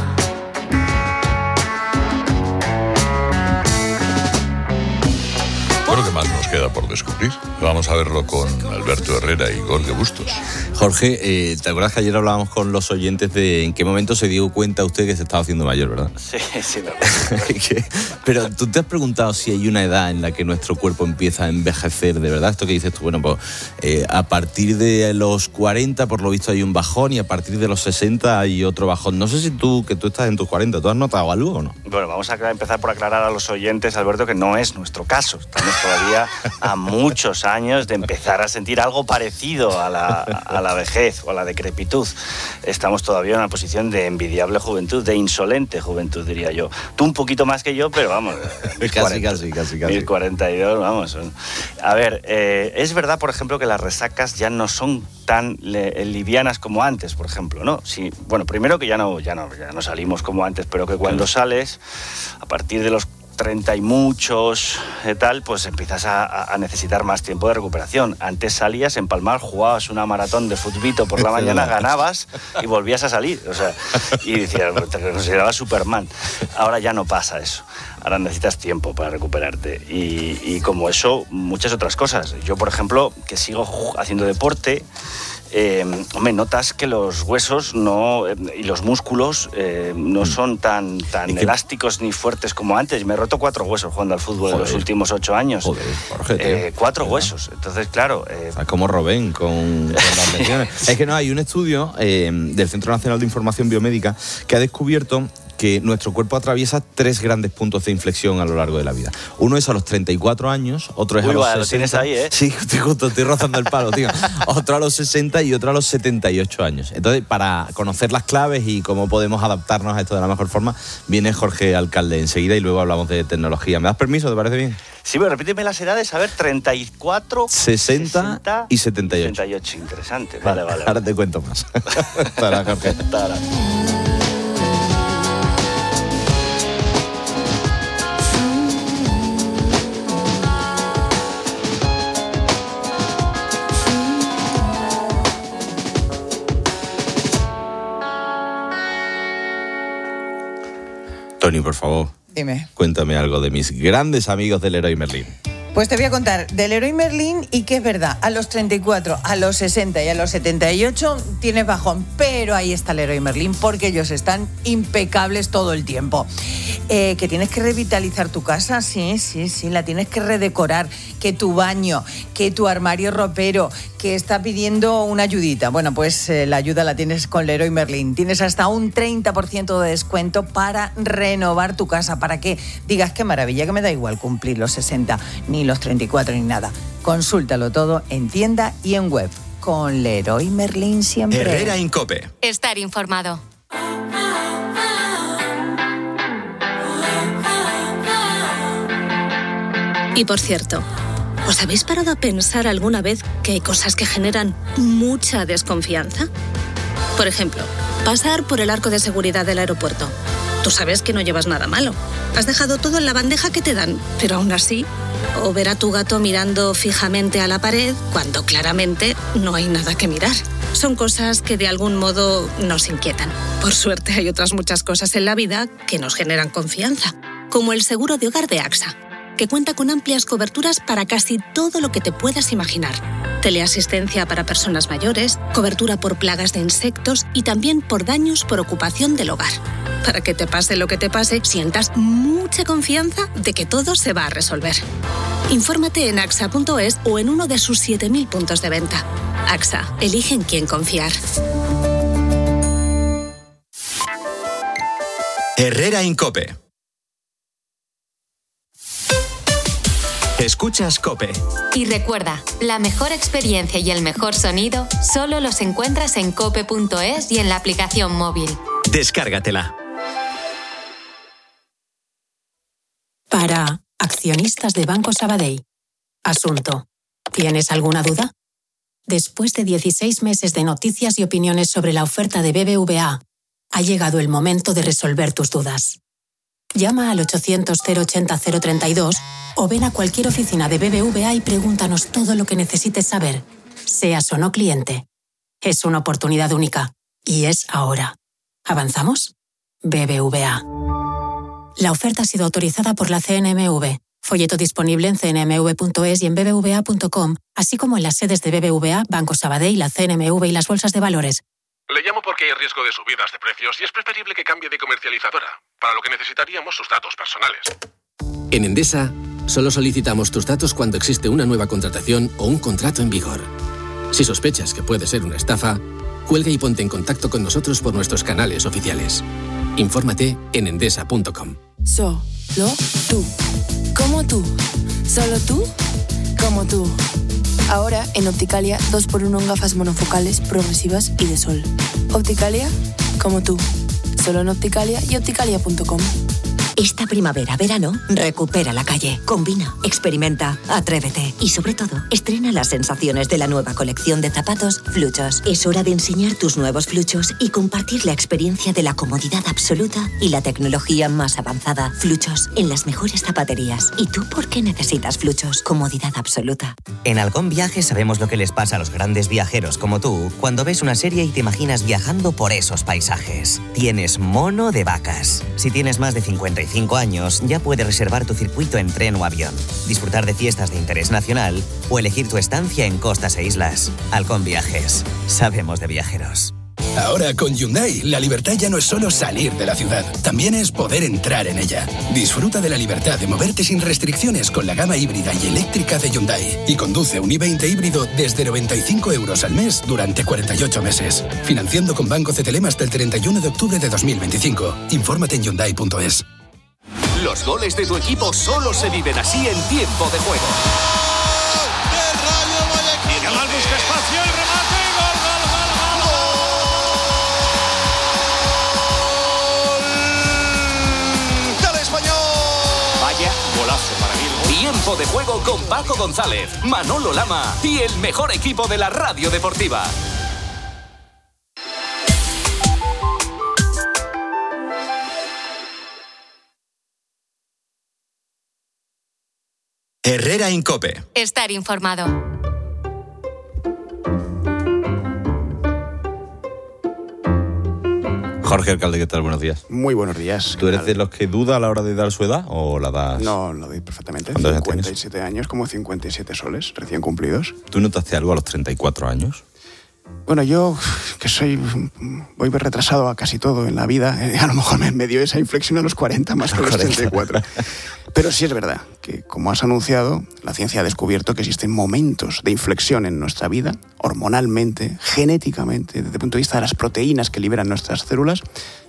Bueno, ¿qué más nos queda por descubrir? Vamos a verlo con Alberto Herrera y Jorge Bustos. Jorge, ¿te acuerdas que ayer hablábamos con los oyentes de en qué momento se dio cuenta usted que se estaba haciendo mayor, verdad? Sí, verdad. Pero tú te has preguntado si hay una edad en la que nuestro cuerpo empieza a envejecer, ¿de verdad? Esto que dices tú, bueno, pues a partir de los 40 por lo visto hay un bajón y a partir de los 60 hay otro bajón. No sé si que tú estás en tus 40, ¿tú has notado algo o no? Bueno, vamos a empezar por aclarar a los oyentes, Alberto, que no es nuestro caso. Estamos todavía a muchos años de empezar a sentir algo parecido a la vejez o a la decrepitud. Estamos todavía en una posición de envidiable juventud, de insolente juventud, diría yo. Tú un poquito más que yo, pero vamos. Casi. 1042, vamos. A ver, es verdad, por ejemplo, que las resacas ya no son tan livianas como antes, por ejemplo, ¿no? Sí, bueno, primero que ya no salimos como antes, pero que cuando sales, a partir de los 30 y muchos, tal, pues empiezas a necesitar más tiempo de recuperación. Antes salías, en Palmar, jugabas una maratón de futbito por la mañana, ganabas y volvías a salir. O sea, y decías, te considerabas Superman. Ahora ya no pasa eso. Ahora necesitas tiempo para recuperarte. Y como eso, muchas otras cosas. Yo, por ejemplo, que sigo haciendo deporte, notas que los huesos y los músculos no son tan elásticos ni fuertes como antes. Me he roto 4 huesos jugando al fútbol en los últimos 8 años. Jorge, 4 huesos. Entonces, claro... como Robén con las lesiones. Es que hay un estudio del Centro Nacional de Información Biomédica que ha descubierto que nuestro cuerpo atraviesa 3 grandes puntos de inflexión a lo largo de la vida. Uno es a los 34 años, otro es a los 60. Lo tienes ahí, ¿eh? Sí, estoy rozando el palo, tío. Otro a los 60 y otro a los 78 años. Entonces, para conocer las claves y cómo podemos adaptarnos a esto de la mejor forma, viene Jorge Alcalde enseguida y luego hablamos de tecnología. ¿Me das permiso? ¿Te parece bien? Sí, pero repíteme las edades, a ver, 34... 60 y 78. 78, interesante. Vale. Ahora te cuento más. Hasta Jorge. Tony, por favor. Dime. Cuéntame algo de mis grandes amigos del Leroy Merlin. Pues te voy a contar del Leroy Merlin y que es verdad, a los 34, a los 60 y a los 78 tienes bajón, pero ahí está el Leroy Merlin porque ellos están impecables todo el tiempo. Que tienes que revitalizar tu casa, sí, la tienes que redecorar, que tu baño, que tu armario ropero, que está pidiendo una ayudita. Bueno, pues la ayuda la tienes con Leroy Merlin. Tienes hasta un 30% de descuento para renovar tu casa, para que digas qué maravilla, que me da igual cumplir los 60, ni los 34, ni nada. Consúltalo todo en tienda y en web. Con Leroy Merlin siempre. Herrera en COPE. Estar informado. Y por cierto, ¿os habéis parado a pensar alguna vez que hay cosas que generan mucha desconfianza? Por ejemplo, pasar por el arco de seguridad del aeropuerto. Tú sabes que no llevas nada malo. Has dejado todo en la bandeja que te dan, pero aún así, o ver a tu gato mirando fijamente a la pared cuando claramente no hay nada que mirar. Son cosas que de algún modo nos inquietan. Por suerte hay otras muchas cosas en la vida que nos generan confianza, como el seguro de hogar de AXA, que cuenta con amplias coberturas para casi todo lo que te puedas imaginar. Teleasistencia para personas mayores, cobertura por plagas de insectos y también por daños por ocupación del hogar. Para que te pase lo que te pase, sientas mucha confianza de que todo se va a resolver. Infórmate en AXA.es o en uno de sus 7.000 puntos de venta. AXA, elige en quién confiar. Herrera en COPE. Escuchas COPE. Y recuerda, la mejor experiencia y el mejor sonido solo los encuentras en cope.es y en la aplicación móvil. Descárgatela. Para accionistas de Banco Sabadell. Asunto. ¿Tienes alguna duda? Después de 16 meses de noticias y opiniones sobre la oferta de BBVA, ha llegado el momento de resolver tus dudas. Llama al 800-080-032 o ven a cualquier oficina de BBVA y pregúntanos todo lo que necesites saber, seas o no cliente. Es una oportunidad única y es ahora. ¿Avanzamos? BBVA. La oferta ha sido autorizada por la CNMV. Folleto disponible en cnmv.es y en bbva.com, así como en las sedes de BBVA, Banco Sabadell, la CNMV y las bolsas de valores. Le llamo porque hay riesgo de subidas de precios y es preferible que cambie de comercializadora, para lo que necesitaríamos sus datos personales. En Endesa, solo solicitamos tus datos cuando existe una nueva contratación o un contrato en vigor. Si sospechas que puede ser una estafa, cuelga y ponte en contacto con nosotros por nuestros canales oficiales. Infórmate en endesa.com. Solo tú. Como tú. Solo tú. como tú. Ahora, en Opticalia, 2x1 en gafas monofocales, progresivas y de sol. Opticalia, como tú. Solo en Opticalia y opticalia.com. Esta primavera-verano, recupera la calle. Combina, experimenta, atrévete. Y sobre todo, estrena las sensaciones de la nueva colección de zapatos Fluchos. Es hora de enseñar tus nuevos Fluchos y compartir la experiencia de la comodidad absoluta y la tecnología más avanzada. Fluchos, en las mejores zapaterías. ¿Y tú por qué necesitas Fluchos? Comodidad absoluta. En Halcón Viajes sabemos lo que les pasa a los grandes viajeros como tú cuando ves una serie y te imaginas viajando por esos paisajes. Tienes mono de vacas. Si tienes más de 55 años, ya puedes reservar tu circuito en tren o avión, disfrutar de fiestas de interés nacional o elegir tu estancia en costas e islas. Halcón Viajes. Sabemos de viajeros. Ahora con Hyundai, la libertad ya no es solo salir de la ciudad, también es poder entrar en ella. Disfruta de la libertad de moverte sin restricciones con la gama híbrida y eléctrica de Hyundai y conduce un i20 híbrido desde 95 € al mes durante 48 meses. Financiando con Banco CTLM hasta el 31 de octubre de 2025. Infórmate en Hyundai.es. Los goles de tu equipo solo se viven así en tiempo de juego. Yamal busca espacio, el remate, gol, gol, gol, gol, gol. ¡Del Español! Vaya golazo para mí. Tiempo de juego con Paco González, Manolo Lama y el mejor equipo de la radio deportiva. Herrera Incope. Estar informado. Jorge Alcalde, ¿qué tal? Buenos días. Muy buenos días. ¿Tú eres de los que duda a la hora de dar su edad o la das? No, lo doy perfectamente. ¿Cuántos años 57 años, como 57 soles recién cumplidos. ¿Tú notaste algo a los 34 años? Bueno, yo, que voy retrasado a casi todo en la vida, a lo mejor me dio esa inflexión a los 40 más que a los 34. Pero sí es verdad que, como has anunciado, la ciencia ha descubierto que existen momentos de inflexión en nuestra vida, hormonalmente, genéticamente, desde el punto de vista de las proteínas que liberan nuestras células,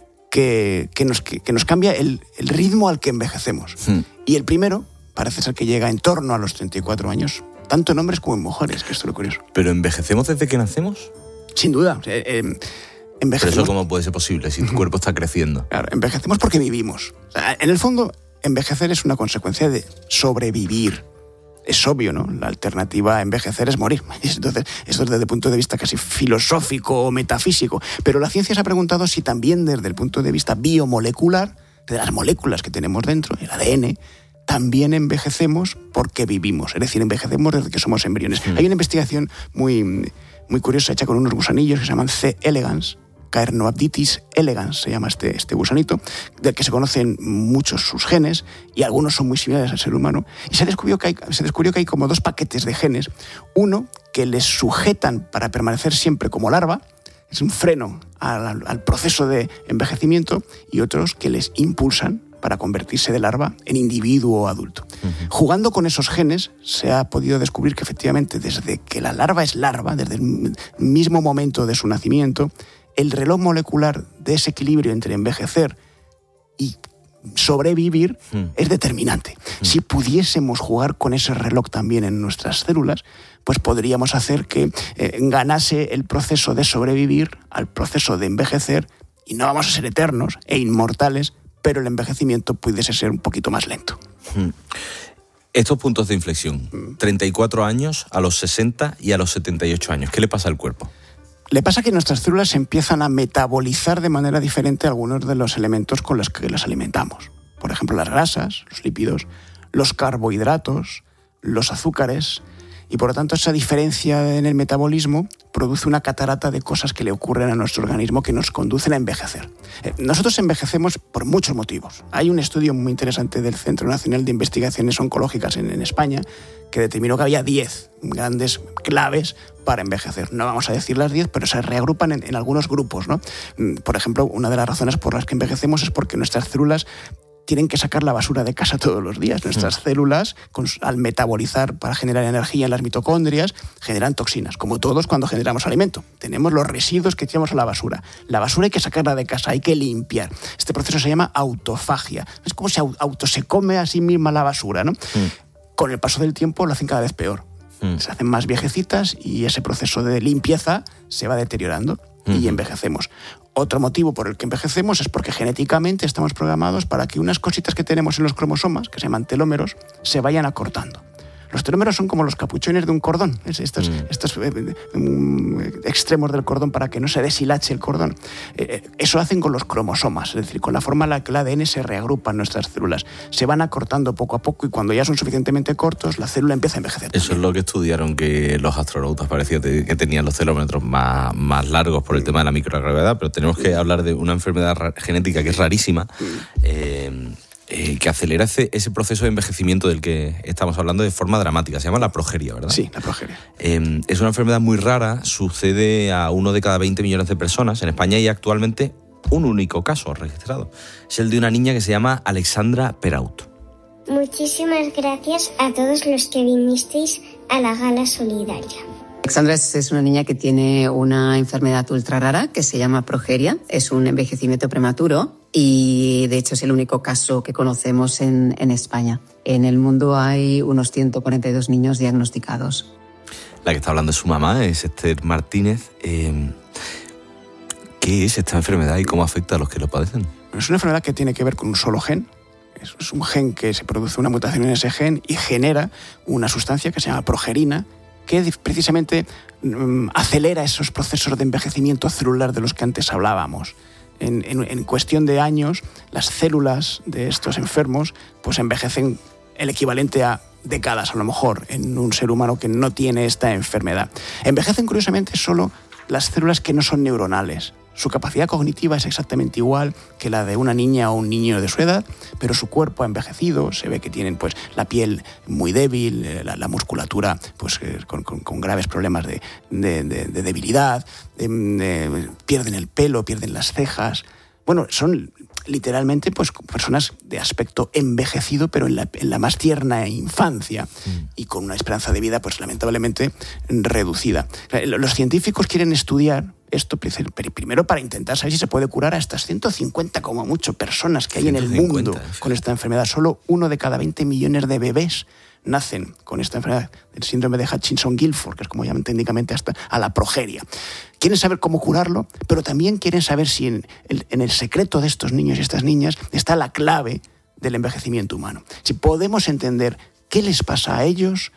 que nos cambia el ritmo al que envejecemos. Y el primero parece ser que llega en torno a los 34 años, tanto en hombres como en mujeres, que esto es lo curioso. ¿Pero envejecemos desde que nacemos? Sin duda. ¿Pero eso cómo puede ser posible si tu cuerpo está creciendo? Claro, envejecemos porque vivimos. O sea, en el fondo, envejecer es una consecuencia de sobrevivir. Es obvio, ¿no? La alternativa a envejecer es morir. Entonces, esto es desde el punto de vista casi filosófico o metafísico. Pero la ciencia se ha preguntado si también desde el punto de vista biomolecular, de las moléculas que tenemos dentro, el ADN, también envejecemos porque vivimos. Es decir, envejecemos desde que somos embriones. Hay una investigación muy curiosa hecha con unos gusanillos que se llaman C. elegans, Caernoabditis elegans se llama este gusanito, del que se conocen muchos sus genes y algunos son muy similares al ser humano. Y se descubrió que hay como dos paquetes de genes. Uno que les sujetan para permanecer siempre como larva, es un freno al proceso de envejecimiento, y otros que les impulsan para convertirse de larva en individuo adulto. Jugando con esos genes, se ha podido descubrir que efectivamente desde que la larva es larva, desde el mismo momento de su nacimiento, el reloj molecular de ese equilibrio entre envejecer y sobrevivir es determinante. Si pudiésemos jugar con ese reloj también en nuestras células, pues podríamos hacer que ganase el proceso de sobrevivir al proceso de envejecer, y no vamos a ser eternos e inmortales, pero el envejecimiento pudiese ser un poquito más lento. Estos puntos de inflexión, 34 años, a los 60 y a los 78 años, ¿qué le pasa al cuerpo? Le pasa que nuestras células empiezan a metabolizar de manera diferente algunos de los elementos con los que las alimentamos. Por ejemplo, las grasas, los lípidos, los carbohidratos, los azúcares. Y por lo tanto esa diferencia en el metabolismo produce una catarata de cosas que le ocurren a nuestro organismo que nos conducen a envejecer. Nosotros envejecemos por muchos motivos. Hay un estudio muy interesante del Centro Nacional de Investigaciones Oncológicas en España que determinó que había 10 grandes claves para envejecer. No vamos a decir las 10, pero se reagrupan en algunos grupos, ¿no? Por ejemplo, una de las razones por las que envejecemos es porque nuestras células tienen que sacar la basura de casa todos los días. Nuestras células, al metabolizar para generar energía en las mitocondrias, generan toxinas, como todos cuando generamos alimento. Tenemos los residuos que echamos a la basura. La basura hay que sacarla de casa, hay que limpiar. Este proceso se llama autofagia. Es como si se come a sí misma la basura, ¿no? con el paso del tiempo lo hacen cada vez peor. Se hacen más viejecitas y ese proceso de limpieza se va deteriorando y envejecemos. Otro motivo por el que envejecemos es porque genéticamente estamos programados para que unas cositas que tenemos en los cromosomas, que se llaman telómeros, se vayan acortando. Los telómeros son como los capuchones de un cordón, estos extremos del cordón para que no se deshilache el cordón. Eso hacen con los cromosomas, es decir, con la forma en la que el ADN se reagrupa en nuestras células. Se van acortando poco a poco y cuando ya son suficientemente cortos, la célula empieza a envejecer. Eso es lo que estudiaron, que los astronautas parecía que tenían los telómetros más largos por el tema de la microgravedad, pero tenemos que hablar de una enfermedad genética que es rarísima, que acelera ese proceso de envejecimiento del que estamos hablando de forma dramática. Se llama la progeria, ¿verdad? Sí, la progeria. Es una enfermedad muy rara, sucede a 1 de cada 20 millones de personas. En España hay actualmente un único caso registrado. Es el de una niña que se llama Alexandra Peraut. Muchísimas gracias a todos los que vinisteis a la gala solidaria. Alexandra es una niña que tiene una enfermedad ultra rara que se llama progeria. Es un envejecimiento prematuro y de hecho es el único caso que conocemos en España. En el mundo hay unos 142 niños diagnosticados. La que está hablando es su mamá, es Esther Martínez. ¿Qué es esta enfermedad y cómo afecta a los que lo padecen? Es una enfermedad que tiene que ver con un solo gen. Es un gen que se produce una mutación en ese gen y genera una sustancia que se llama progerina, que precisamente acelera esos procesos de envejecimiento celular de los que antes hablábamos. En cuestión de años, las células de estos enfermos pues envejecen el equivalente a décadas, a lo mejor, en un ser humano que no tiene esta enfermedad. Envejecen, curiosamente, solo las células que no son neuronales. Su capacidad cognitiva es exactamente igual que la de una niña o un niño de su edad, pero su cuerpo ha envejecido, se ve que tienen pues la piel muy débil, la musculatura pues con graves problemas de debilidad, pierden el pelo, pierden las cejas. Bueno, son literalmente pues personas de aspecto envejecido, pero en la más tierna infancia y con una esperanza de vida pues lamentablemente reducida. Los científicos quieren estudiar esto primero para intentar saber si se puede curar a estas 150 como mucho personas que hay en el mundo con esta enfermedad. Solo 1 de cada 20 millones de bebés nacen con esta enfermedad, el síndrome de Hutchinson-Gilford, que es como llaman técnicamente hasta a la progeria. Quieren saber cómo curarlo, pero también quieren saber si en el secreto de estos niños y estas niñas está la clave del envejecimiento humano. Si podemos entender qué les pasa a ellos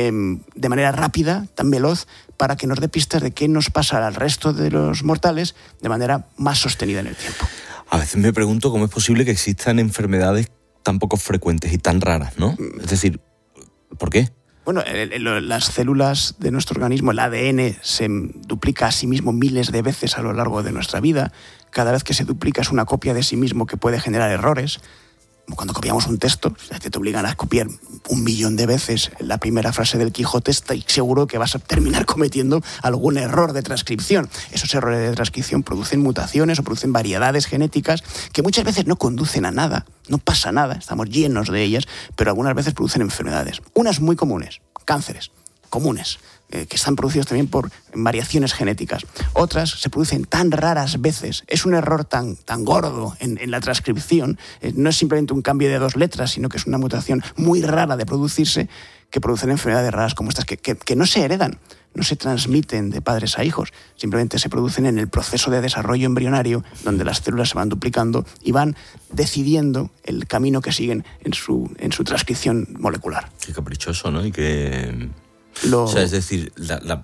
de manera rápida, tan veloz, para que nos dé pistas de qué nos pasa al resto de los mortales de manera más sostenida en el tiempo. A veces me pregunto cómo es posible que existan enfermedades tan poco frecuentes y tan raras, ¿no? Es decir, ¿por qué? Bueno, las células de nuestro organismo, el ADN, se duplica a sí mismo miles de veces a lo largo de nuestra vida. Cada vez que se duplica es una copia de sí mismo que puede generar errores. Cuando copiamos un texto, te obligan a copiar 1 millón de veces la primera frase del Quijote, estoy seguro que vas a terminar cometiendo algún error de transcripción. Esos errores de transcripción producen mutaciones o producen variedades genéticas que muchas veces no conducen a nada, no pasa nada, estamos llenos de ellas, pero algunas veces producen enfermedades. Unas muy comunes, cánceres comunes, que están producidos también por variaciones genéticas. Otras se producen tan raras veces, es un error tan gordo en la transcripción, no es simplemente un cambio de 2 letras, sino que es una mutación muy rara de producirse, que producen enfermedades raras como estas, que no se heredan, no se transmiten de padres a hijos, simplemente se producen en el proceso de desarrollo embrionario, donde las células se van duplicando y van decidiendo el camino que siguen en su transcripción molecular. Qué caprichoso, ¿no? Y que... O sea, es decir, la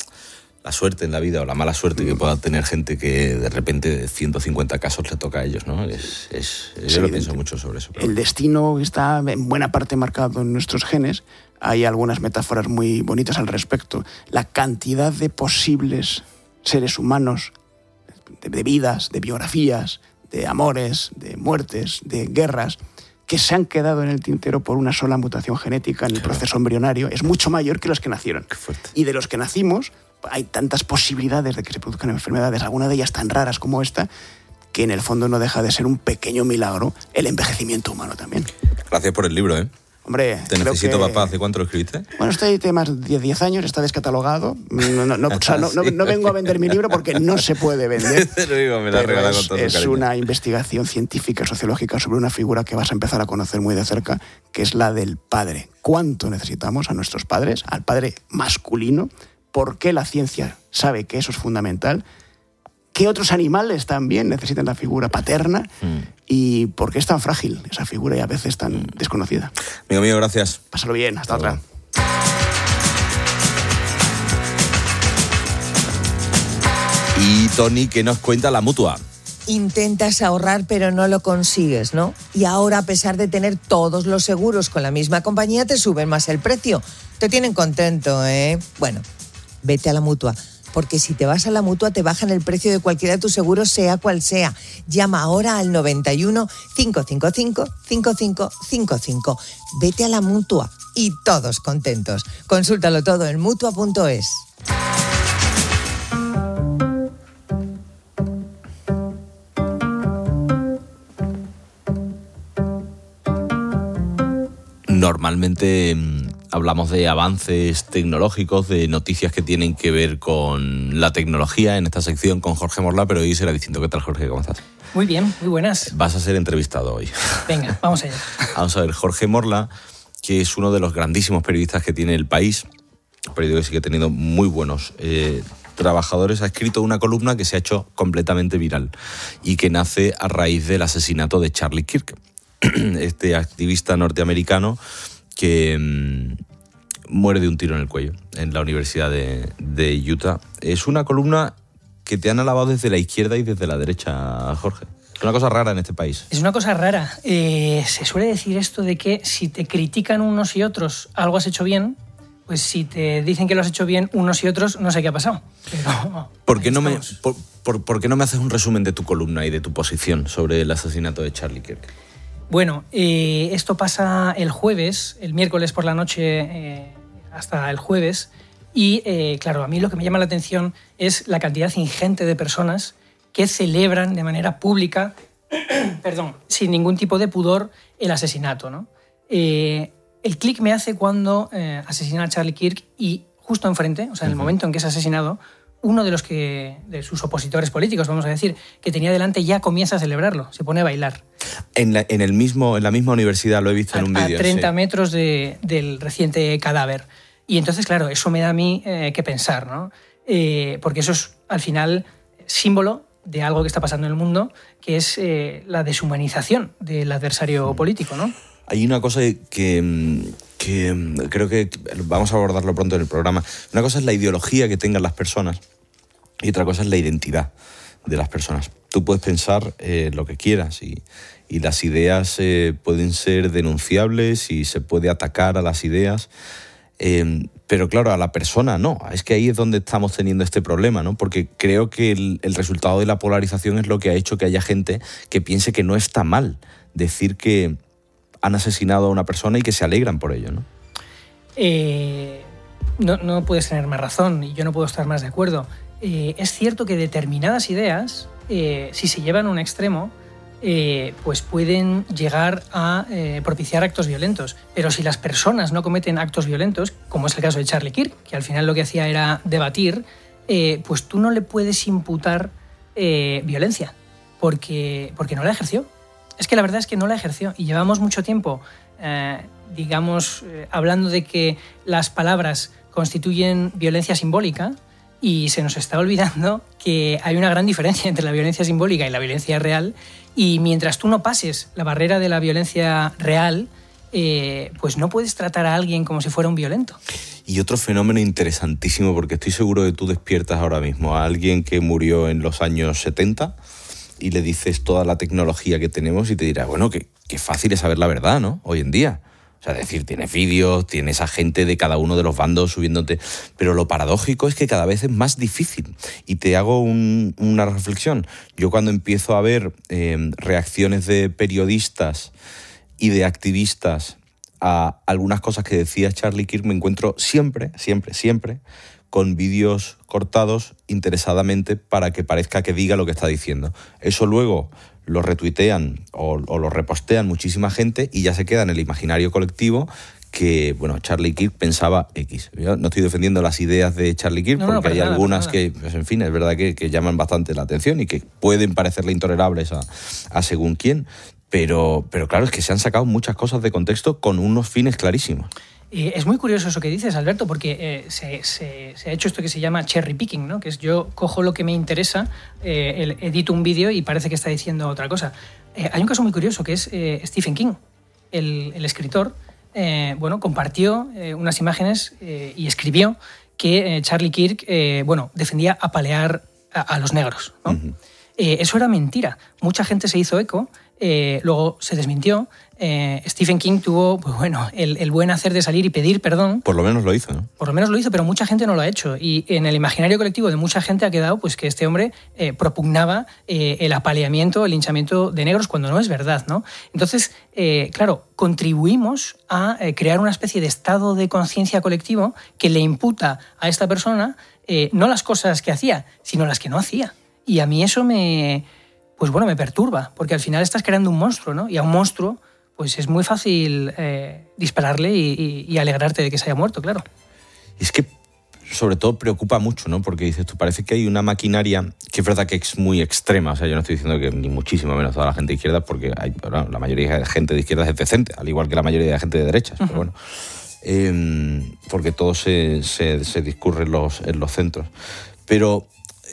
suerte en la vida o la mala suerte que pueda tener gente que de repente 150 casos le toca a ellos, ¿no? Yo lo pienso mucho sobre eso. El destino está en buena parte marcado en nuestros genes. Hay algunas metáforas muy bonitas al respecto. La cantidad de posibles seres humanos, de vidas, de biografías, de amores, de muertes, de guerras, que se han quedado en el tintero por una sola mutación genética en el proceso embrionario, es mucho mayor que los que nacieron. Y de los que nacimos, hay tantas posibilidades de que se produzcan enfermedades, algunas de ellas tan raras como esta, que en el fondo no deja de ser un pequeño milagro el envejecimiento humano también. Gracias por el libro, ¿eh? Hombre, Te necesito, papá. ¿Hace cuánto lo escribiste? Bueno, este tema de 10 años, está descatalogado. No vengo a vender mi libro porque no se puede vender. Te lo digo, me la regala con todo su es cariño. una investigación científica, sociológica sobre una figura que vas a empezar a conocer muy de cerca, que es la del padre. ¿Cuánto necesitamos a nuestros padres, al padre masculino? ¿Por qué la ciencia sabe que eso es fundamental? ¿Qué otros animales también necesitan la figura paterna? ¿Y por qué es tan frágil esa figura y a veces tan desconocida? Amigo mío, gracias. Pásalo bien, hasta otra. Y Tony, ¿qué nos cuenta la Mutua? Intentas ahorrar pero no lo consigues, ¿no? Y ahora, a pesar de tener todos los seguros con la misma compañía, te suben más el precio. Te tienen contento, ¿eh? Bueno, vete a la Mutua. Porque si te vas a la Mutua te bajan el precio de cualquiera de tus seguros, sea cual sea. Llama ahora al 91 555 5555. Vete a la Mutua y todos contentos. Consúltalo todo en Mutua.es. Normalmente hablamos de avances tecnológicos, de noticias que tienen que ver con la tecnología en esta sección con Jorge Morla, pero hoy será distinto. ¿Qué tal, Jorge? ¿Cómo estás? Muy bien, muy buenas. Vas a ser entrevistado hoy. Venga, vamos allá. Vamos a ver, Jorge Morla, que es uno de los grandísimos periodistas que tiene El País, un periódico que sigue teniendo muy buenos trabajadores, ha escrito una columna que se ha hecho completamente viral y que nace a raíz del asesinato de Charlie Kirk, este activista norteamericano que muere de un tiro en el cuello en la Universidad de Utah. Es una columna que te han alabado desde la izquierda y desde la derecha, Jorge. Es una cosa rara en este país. Es una cosa rara. Se suele decir esto de que si te critican unos y otros algo has hecho bien, pues si te dicen que lo has hecho bien unos y otros, no sé qué ha pasado. Pero, ¿Por qué no me haces un resumen de tu columna y de tu posición sobre el asesinato de Charlie Kirk? Bueno, esto pasa el jueves, el miércoles por la noche hasta el jueves, y claro, a mí lo que me llama la atención es la cantidad ingente de personas que celebran de manera pública, sin ningún tipo de pudor, el asesinato, ¿no? El clic me hace cuando asesinan a Charlie Kirk y justo enfrente, o sea, en el momento en que es asesinado, uno de sus opositores políticos, vamos a decir, que tenía delante ya comienza a celebrarlo, se pone a bailar. En la misma universidad, lo he visto en un vídeo. A 30 metros del reciente cadáver. Y entonces, claro, eso me da a mí que pensar, ¿no? Porque eso es, al final, símbolo de algo que está pasando en el mundo, que es la deshumanización del adversario político, ¿no? Hay una cosa que creo que vamos a abordarlo pronto en el programa. Una cosa es la ideología que tengan las personas y otra cosa es la identidad de las personas. Tú puedes pensar lo que quieras y las ideas pueden ser denunciables y se puede atacar a las ideas, pero claro, a la persona no. Es que ahí es donde estamos teniendo este problema, ¿no? Porque creo que el resultado de la polarización es lo que ha hecho que haya gente que piense que no está mal decir que han asesinado a una persona y que se alegran por ello, ¿no? No puedes tener más razón y yo no puedo estar más de acuerdo. Es cierto que determinadas ideas, si se llevan a un extremo, pues pueden llegar a propiciar actos violentos. Pero si las personas no cometen actos violentos, como es el caso de Charlie Kirk, que al final lo que hacía era debatir, pues tú no le puedes imputar violencia, porque no la ejerció. Es que la verdad es que no la ejerció y llevamos mucho tiempo, hablando de que las palabras constituyen violencia simbólica y se nos está olvidando que hay una gran diferencia entre la violencia simbólica y la violencia real y mientras tú no pases la barrera de la violencia real, pues no puedes tratar a alguien como si fuera un violento. Y otro fenómeno interesantísimo, porque estoy seguro que tú despiertas ahora mismo a alguien que murió en los años 70 y le dices toda la tecnología que tenemos y te dirá, bueno, qué fácil es saber la verdad, ¿no? Hoy en día. O sea, decir, tienes vídeos, tienes a gente de cada uno de los bandos subiéndote. Pero lo paradójico es que cada vez es más difícil. Y te hago una reflexión. Yo cuando empiezo a ver reacciones de periodistas y de activistas a algunas cosas que decía Charlie Kirk, me encuentro siempre con vídeos cortados interesadamente para que parezca que diga lo que está diciendo. Eso luego lo retuitean o lo repostean muchísima gente y ya se queda en el imaginario colectivo que, bueno, Charlie Kirk pensaba X. Yo no estoy defendiendo las ideas de Charlie Kirk, porque hay algunas que, pues, en fin, es verdad que llaman bastante la atención y que pueden parecerle intolerables a según quién, pero claro, es que se han sacado muchas cosas de contexto con unos fines clarísimos. Es muy curioso eso que dices, Alberto, porque se ha hecho esto que se llama cherry picking, ¿no? Que es yo cojo lo que me interesa, edito un vídeo y parece que está diciendo otra cosa. Hay un caso muy curioso que es Stephen King, el escritor. Compartió unas imágenes y escribió que Charlie Kirk defendía apalear a los negros, ¿no? Uh-huh. Eso era mentira. Mucha gente se hizo eco, luego se desmintió. Stephen King tuvo el buen hacer de salir y pedir perdón. Por lo menos lo hizo, ¿no? Por lo menos lo hizo, pero mucha gente no lo ha hecho. Y en el imaginario colectivo de mucha gente ha quedado pues, que este hombre propugnaba el apaleamiento, el linchamiento de negros, cuando no es verdad, ¿no? Entonces, claro, contribuimos a crear una especie de estado de conciencia colectivo que le imputa a esta persona no las cosas que hacía, sino las que no hacía. Y a mí eso me perturba, porque al final estás creando un monstruo, ¿no? Y a un monstruo pues es muy fácil dispararle y alegrarte de que se haya muerto, claro. Y es que sobre todo preocupa mucho, ¿no? Porque dices tú, parece que hay una maquinaria que es verdad que es muy extrema. O sea, yo no estoy diciendo que ni muchísimo menos toda la gente de izquierda, porque la mayoría de gente de izquierda es decente, al igual que la mayoría de la gente de derechas, pero bueno. Porque todo se discurre en los centros. Pero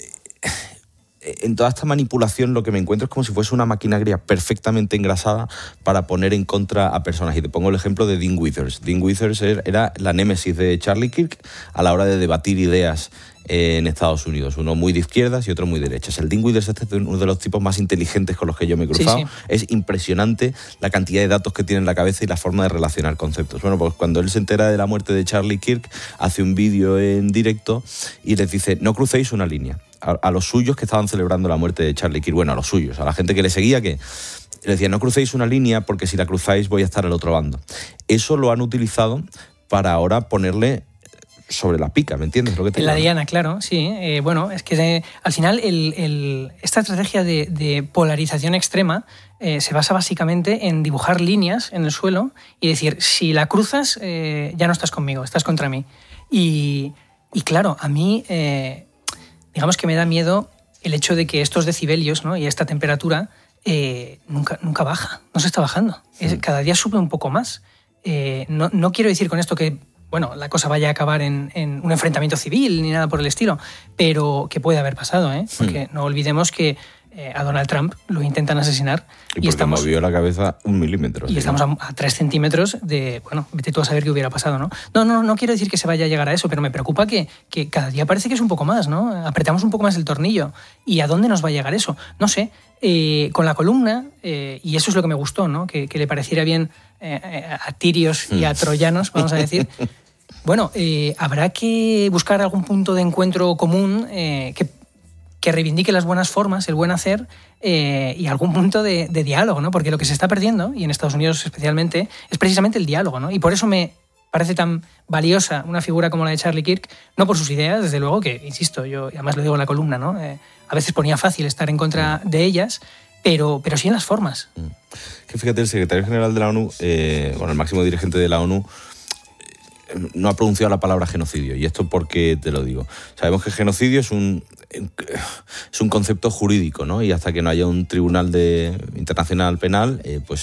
en toda esta manipulación lo que me encuentro es como si fuese una maquinaria perfectamente engrasada para poner en contra a personas. Y te pongo el ejemplo de Dean Withers. Dean Withers era la némesis de Charlie Kirk a la hora de debatir ideas en Estados Unidos. Uno muy de izquierdas y otro muy de derechas. El Dean Withers es uno de los tipos más inteligentes con los que yo me he cruzado. Sí. Es impresionante la cantidad de datos que tiene en la cabeza y la forma de relacionar conceptos. Bueno, pues cuando él se entera de la muerte de Charlie Kirk, hace un vídeo en directo y les dice, no crucéis una línea. A los suyos que estaban celebrando la muerte de Charlie Kirk, bueno, a los suyos, a la gente que le seguía, que le decía, no crucéis una línea porque si la cruzáis voy a estar al otro bando. Eso lo han utilizado para ahora ponerle sobre la pica, ¿me entiendes lo que te digo? La diana, claro, sí. Es que al final esta estrategia de polarización extrema se basa básicamente en dibujar líneas en el suelo y decir, si la cruzas, ya no estás conmigo, estás contra mí. Y claro, a mí digamos que me da miedo el hecho de que estos decibelios, ¿no? Y esta temperatura nunca baja, no se está bajando. Cada día sube un poco más. No quiero decir con esto que la cosa vaya a acabar en un enfrentamiento civil ni nada por el estilo, pero que puede haber pasado, porque no olvidemos que a Donald Trump lo intentan asesinar. Y estamos, movió la cabeza 1 milímetro. Y estamos a 3 centímetros de, vete tú a saber qué hubiera pasado, ¿no? No quiero decir que se vaya a llegar a eso, pero me preocupa que cada día parece que es un poco más, ¿no? Apretamos un poco más el tornillo. ¿Y a dónde nos va a llegar eso? No sé. Con la columna, y eso es lo que me gustó, ¿no? Que le pareciera bien a tirios y a troyanos, vamos a decir. Habrá que buscar algún punto de encuentro común que reivindique las buenas formas, el buen hacer y algún punto de diálogo, ¿no? Porque lo que se está perdiendo, y en Estados Unidos especialmente, es precisamente el diálogo, ¿no? Y por eso me parece tan valiosa una figura como la de Charlie Kirk, no por sus ideas, desde luego, que, insisto, yo además lo digo en la columna, ¿no? A veces ponía fácil estar en contra de ellas, pero sí en las formas. Que fíjate, el secretario general de la ONU, el máximo dirigente de la ONU, no ha pronunciado la palabra genocidio. ¿Y esto por qué te lo digo? Sabemos que genocidio es un concepto jurídico, ¿no? Y hasta que no haya un tribunal internacional penal,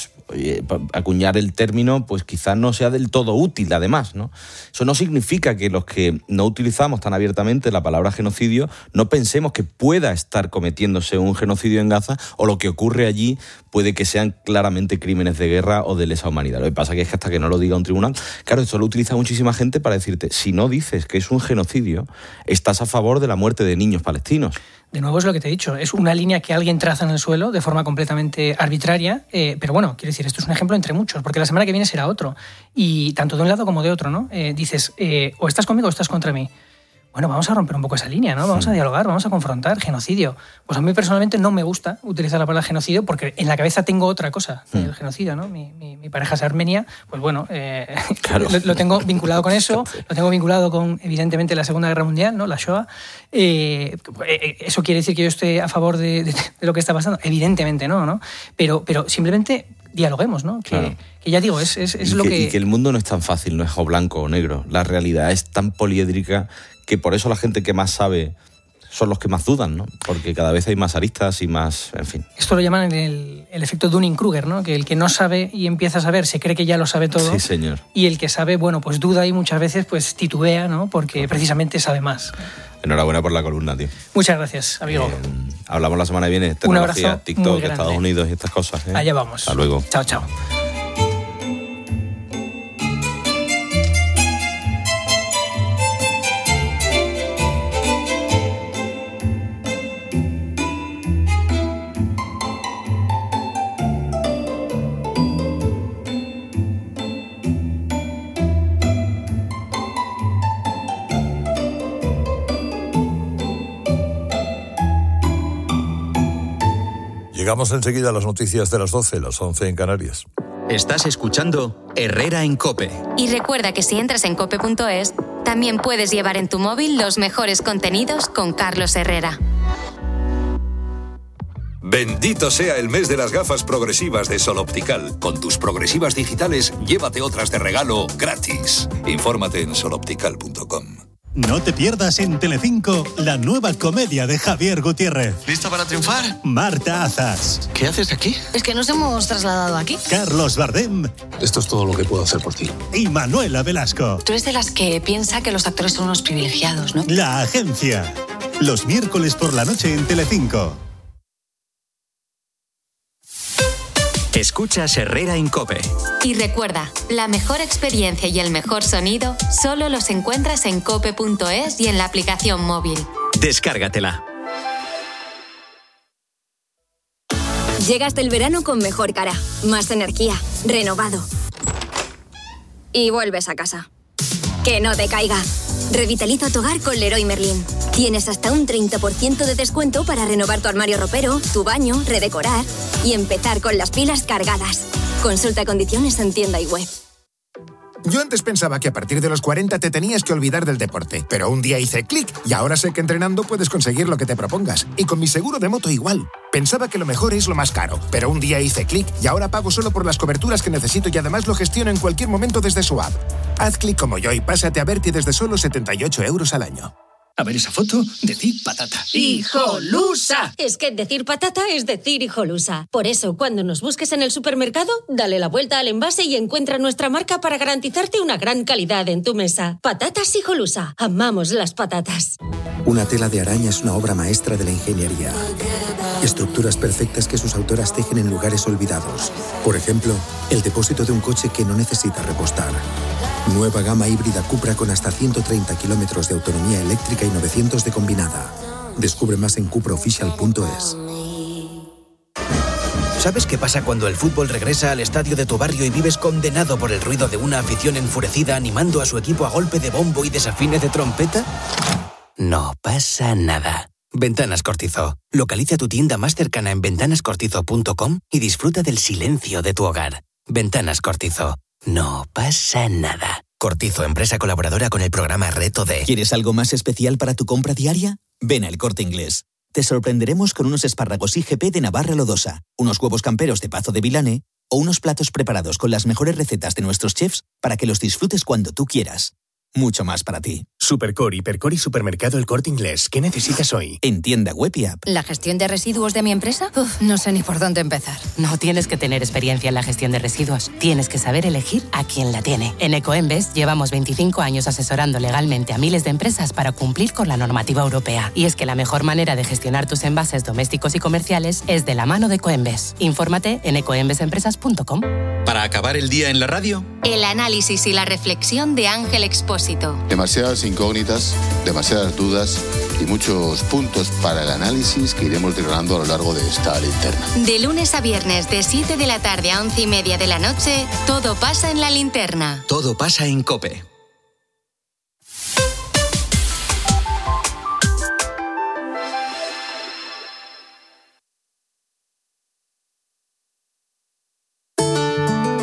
acuñar el término, pues quizás no sea del todo útil, además, ¿no? Eso no significa que los que no utilizamos tan abiertamente la palabra genocidio no pensemos que pueda estar cometiéndose un genocidio en Gaza, o lo que ocurre allí puede que sean claramente crímenes de guerra o de lesa humanidad. Lo que pasa es que hasta que no lo diga un tribunal, claro, esto lo utiliza muchísima gente para decirte, si no dices que es un genocidio, estás a favor de la muerte de niños palestinos. De nuevo es lo que te he dicho, es una línea que alguien traza en el suelo de forma completamente arbitraria, pero quiero decir, esto es un ejemplo entre muchos, porque la semana que viene será otro, y tanto de un lado como de otro, ¿no? Dices, o estás conmigo o estás contra mí. bueno, vamos a romper un poco esa línea, ¿no? Vamos a dialogar, vamos a confrontar, genocidio. Pues a mí personalmente no me gusta utilizar la palabra genocidio porque en la cabeza tengo otra cosa, el genocidio, ¿no? Mi pareja es armenia, pues bueno, claro. lo tengo vinculado con eso, lo tengo vinculado con, evidentemente, la Segunda Guerra Mundial, ¿no? La Shoah. ¿Eso quiere decir que yo esté a favor de lo que está pasando? Evidentemente no. Pero simplemente dialoguemos, ¿no? Que ya digo, es lo que... Y que el mundo no es tan fácil, no es o blanco o negro. La realidad es tan poliédrica que por eso la gente que más sabe son los que más dudan, ¿no? Porque cada vez hay más aristas y más, en fin. Esto lo llaman el efecto Dunning-Kruger, ¿no? Que el que no sabe y empieza a saber se cree que ya lo sabe todo. Sí, señor. Y el que sabe, bueno, pues duda y muchas veces pues titubea, ¿no? Porque precisamente sabe más. Enhorabuena por la columna, tío. Muchas gracias, amigo. Hablamos la semana que viene. Un abrazo TikTok, Estados Unidos y estas cosas. Allá vamos. Hasta luego. Chao, chao. Llegamos enseguida a las noticias de las 12, las 11 en Canarias. Estás escuchando Herrera en COPE. Y recuerda que si entras en cope.es, también puedes llevar en tu móvil los mejores contenidos con Carlos Herrera. Bendito sea el mes de las gafas progresivas de Sol Optical. Con tus progresivas digitales, llévate otras de regalo gratis. Infórmate en soloptical.com. No te pierdas en Telecinco la nueva comedia de Javier Gutiérrez. ¿Lista para triunfar? Marta Azas. ¿Qué haces aquí? Es que nos hemos trasladado aquí. Carlos Bardem. Esto es todo lo que puedo hacer por ti. Y Manuela Velasco. Tú eres de las que piensa que los actores son unos privilegiados, ¿no? La Agencia. Los miércoles por la noche en Telecinco. Escuchas Herrera en COPE. Y recuerda, la mejor experiencia y el mejor sonido solo los encuentras en cope.es y en la aplicación móvil. Descárgatela. Llegaste el verano con mejor cara, más energía, renovado. Y vuelves a casa. ¡Que no te caiga! Revitaliza tu hogar con Leroy Merlin. Tienes hasta un 30% de descuento para renovar tu armario ropero, tu baño, redecorar y empezar con las pilas cargadas. Consulta condiciones en tienda y web. Yo antes pensaba que a partir de los 40 te tenías que olvidar del deporte, pero un día hice clic y ahora sé que entrenando puedes conseguir lo que te propongas. Y con mi seguro de moto igual. Pensaba que lo mejor es lo más caro, pero un día hice clic y ahora pago solo por las coberturas que necesito y además lo gestiono en cualquier momento desde su app. Haz clic como yo y pásate a Berti desde solo 78 € al año. A ver esa foto, decir patata. ¡Hijolusa! Es que decir patata es decir hijolusa. Por eso, cuando nos busques en el supermercado, dale la vuelta al envase y encuentra nuestra marca para garantizarte una gran calidad en tu mesa. Patatas Hijolusa. Amamos las patatas. Una tela de araña es una obra maestra de la ingeniería. Estructuras perfectas que sus autoras tejen en lugares olvidados. Por ejemplo, el depósito de un coche que no necesita repostar. Nueva gama híbrida Cupra con hasta 130 kilómetros de autonomía eléctrica y 900 de combinada. Descubre más en cupraofficial.es. ¿Sabes qué pasa cuando el fútbol regresa al estadio de tu barrio y vives condenado por el ruido de una afición enfurecida animando a su equipo a golpe de bombo y desafines de trompeta? No pasa nada. Ventanas Cortizo. Localiza tu tienda más cercana en ventanascortizo.com y disfruta del silencio de tu hogar. Ventanas Cortizo. No pasa nada. Cortizo, empresa colaboradora con el programa Reto D. ¿Quieres algo más especial para tu compra diaria? Ven al Corte Inglés. Te sorprenderemos con unos espárragos IGP de Navarra Lodosa, unos huevos camperos de Pazo de Vilane o unos platos preparados con las mejores recetas de nuestros chefs para que los disfrutes cuando tú quieras. Mucho más para ti. Supercor, Hipercor y Supermercado El Corte Inglés. ¿Qué necesitas hoy? En tienda web y app. ¿La gestión de residuos de mi empresa? No sé ni por dónde empezar. No tienes que tener experiencia en la gestión de residuos. Tienes que saber elegir a quien la tiene. En Ecoembes llevamos 25 años asesorando legalmente a miles de empresas para cumplir con la normativa europea. Y es que la mejor manera de gestionar tus envases domésticos y comerciales es de la mano de Ecoembes. Infórmate en ecoembesempresas.com. Para acabar el día en la radio, el análisis y la reflexión de Ángel Expósito. Demasiadas incógnitas, demasiadas dudas y muchos puntos para el análisis que iremos desgranando a lo largo de esta linterna. De lunes a viernes, de 7 de la tarde a 11:30 de la noche, todo pasa en la linterna. todo pasa en COPE.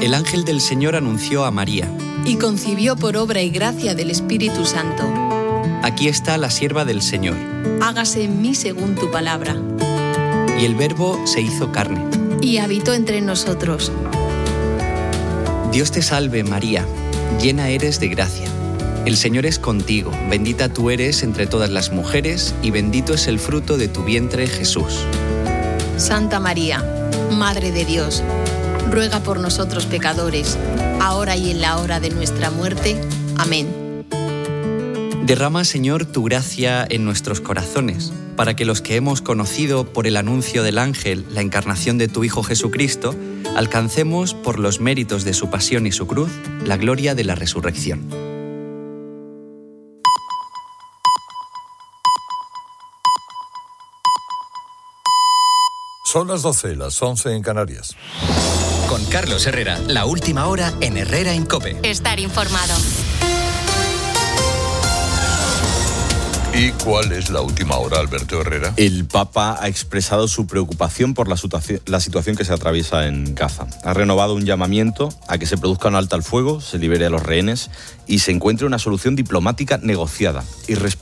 el ángel del Señor anunció a María. Y concibió por obra y gracia del Espíritu Santo. Aquí está la sierva del Señor. Hágase en mí según tu palabra. Y el Verbo se hizo carne. Y habitó entre nosotros. Dios te salve, María, llena eres de gracia. El Señor es contigo, bendita tú eres entre todas las mujeres, y bendito es el fruto de tu vientre, Jesús. Santa María, Madre de Dios, ruega por nosotros pecadores, ahora y en la hora de nuestra muerte. Amén. Derrama, Señor, tu gracia en nuestros corazones, para que los que hemos conocido por el anuncio del ángel la encarnación de tu Hijo Jesucristo, alcancemos, por los méritos de su pasión y su cruz, la gloria de la resurrección. Son las 12, las 11 en Canarias. Con Carlos Herrera, la última hora en Herrera en COPE. Estar informado. ¿Y cuál es la última hora, Alberto Herrera? El Papa ha expresado su preocupación por la situación que se atraviesa en Gaza. Ha renovado un llamamiento a que se produzca un alto al fuego, se libere a los rehenes y se encuentre una solución diplomática negociada y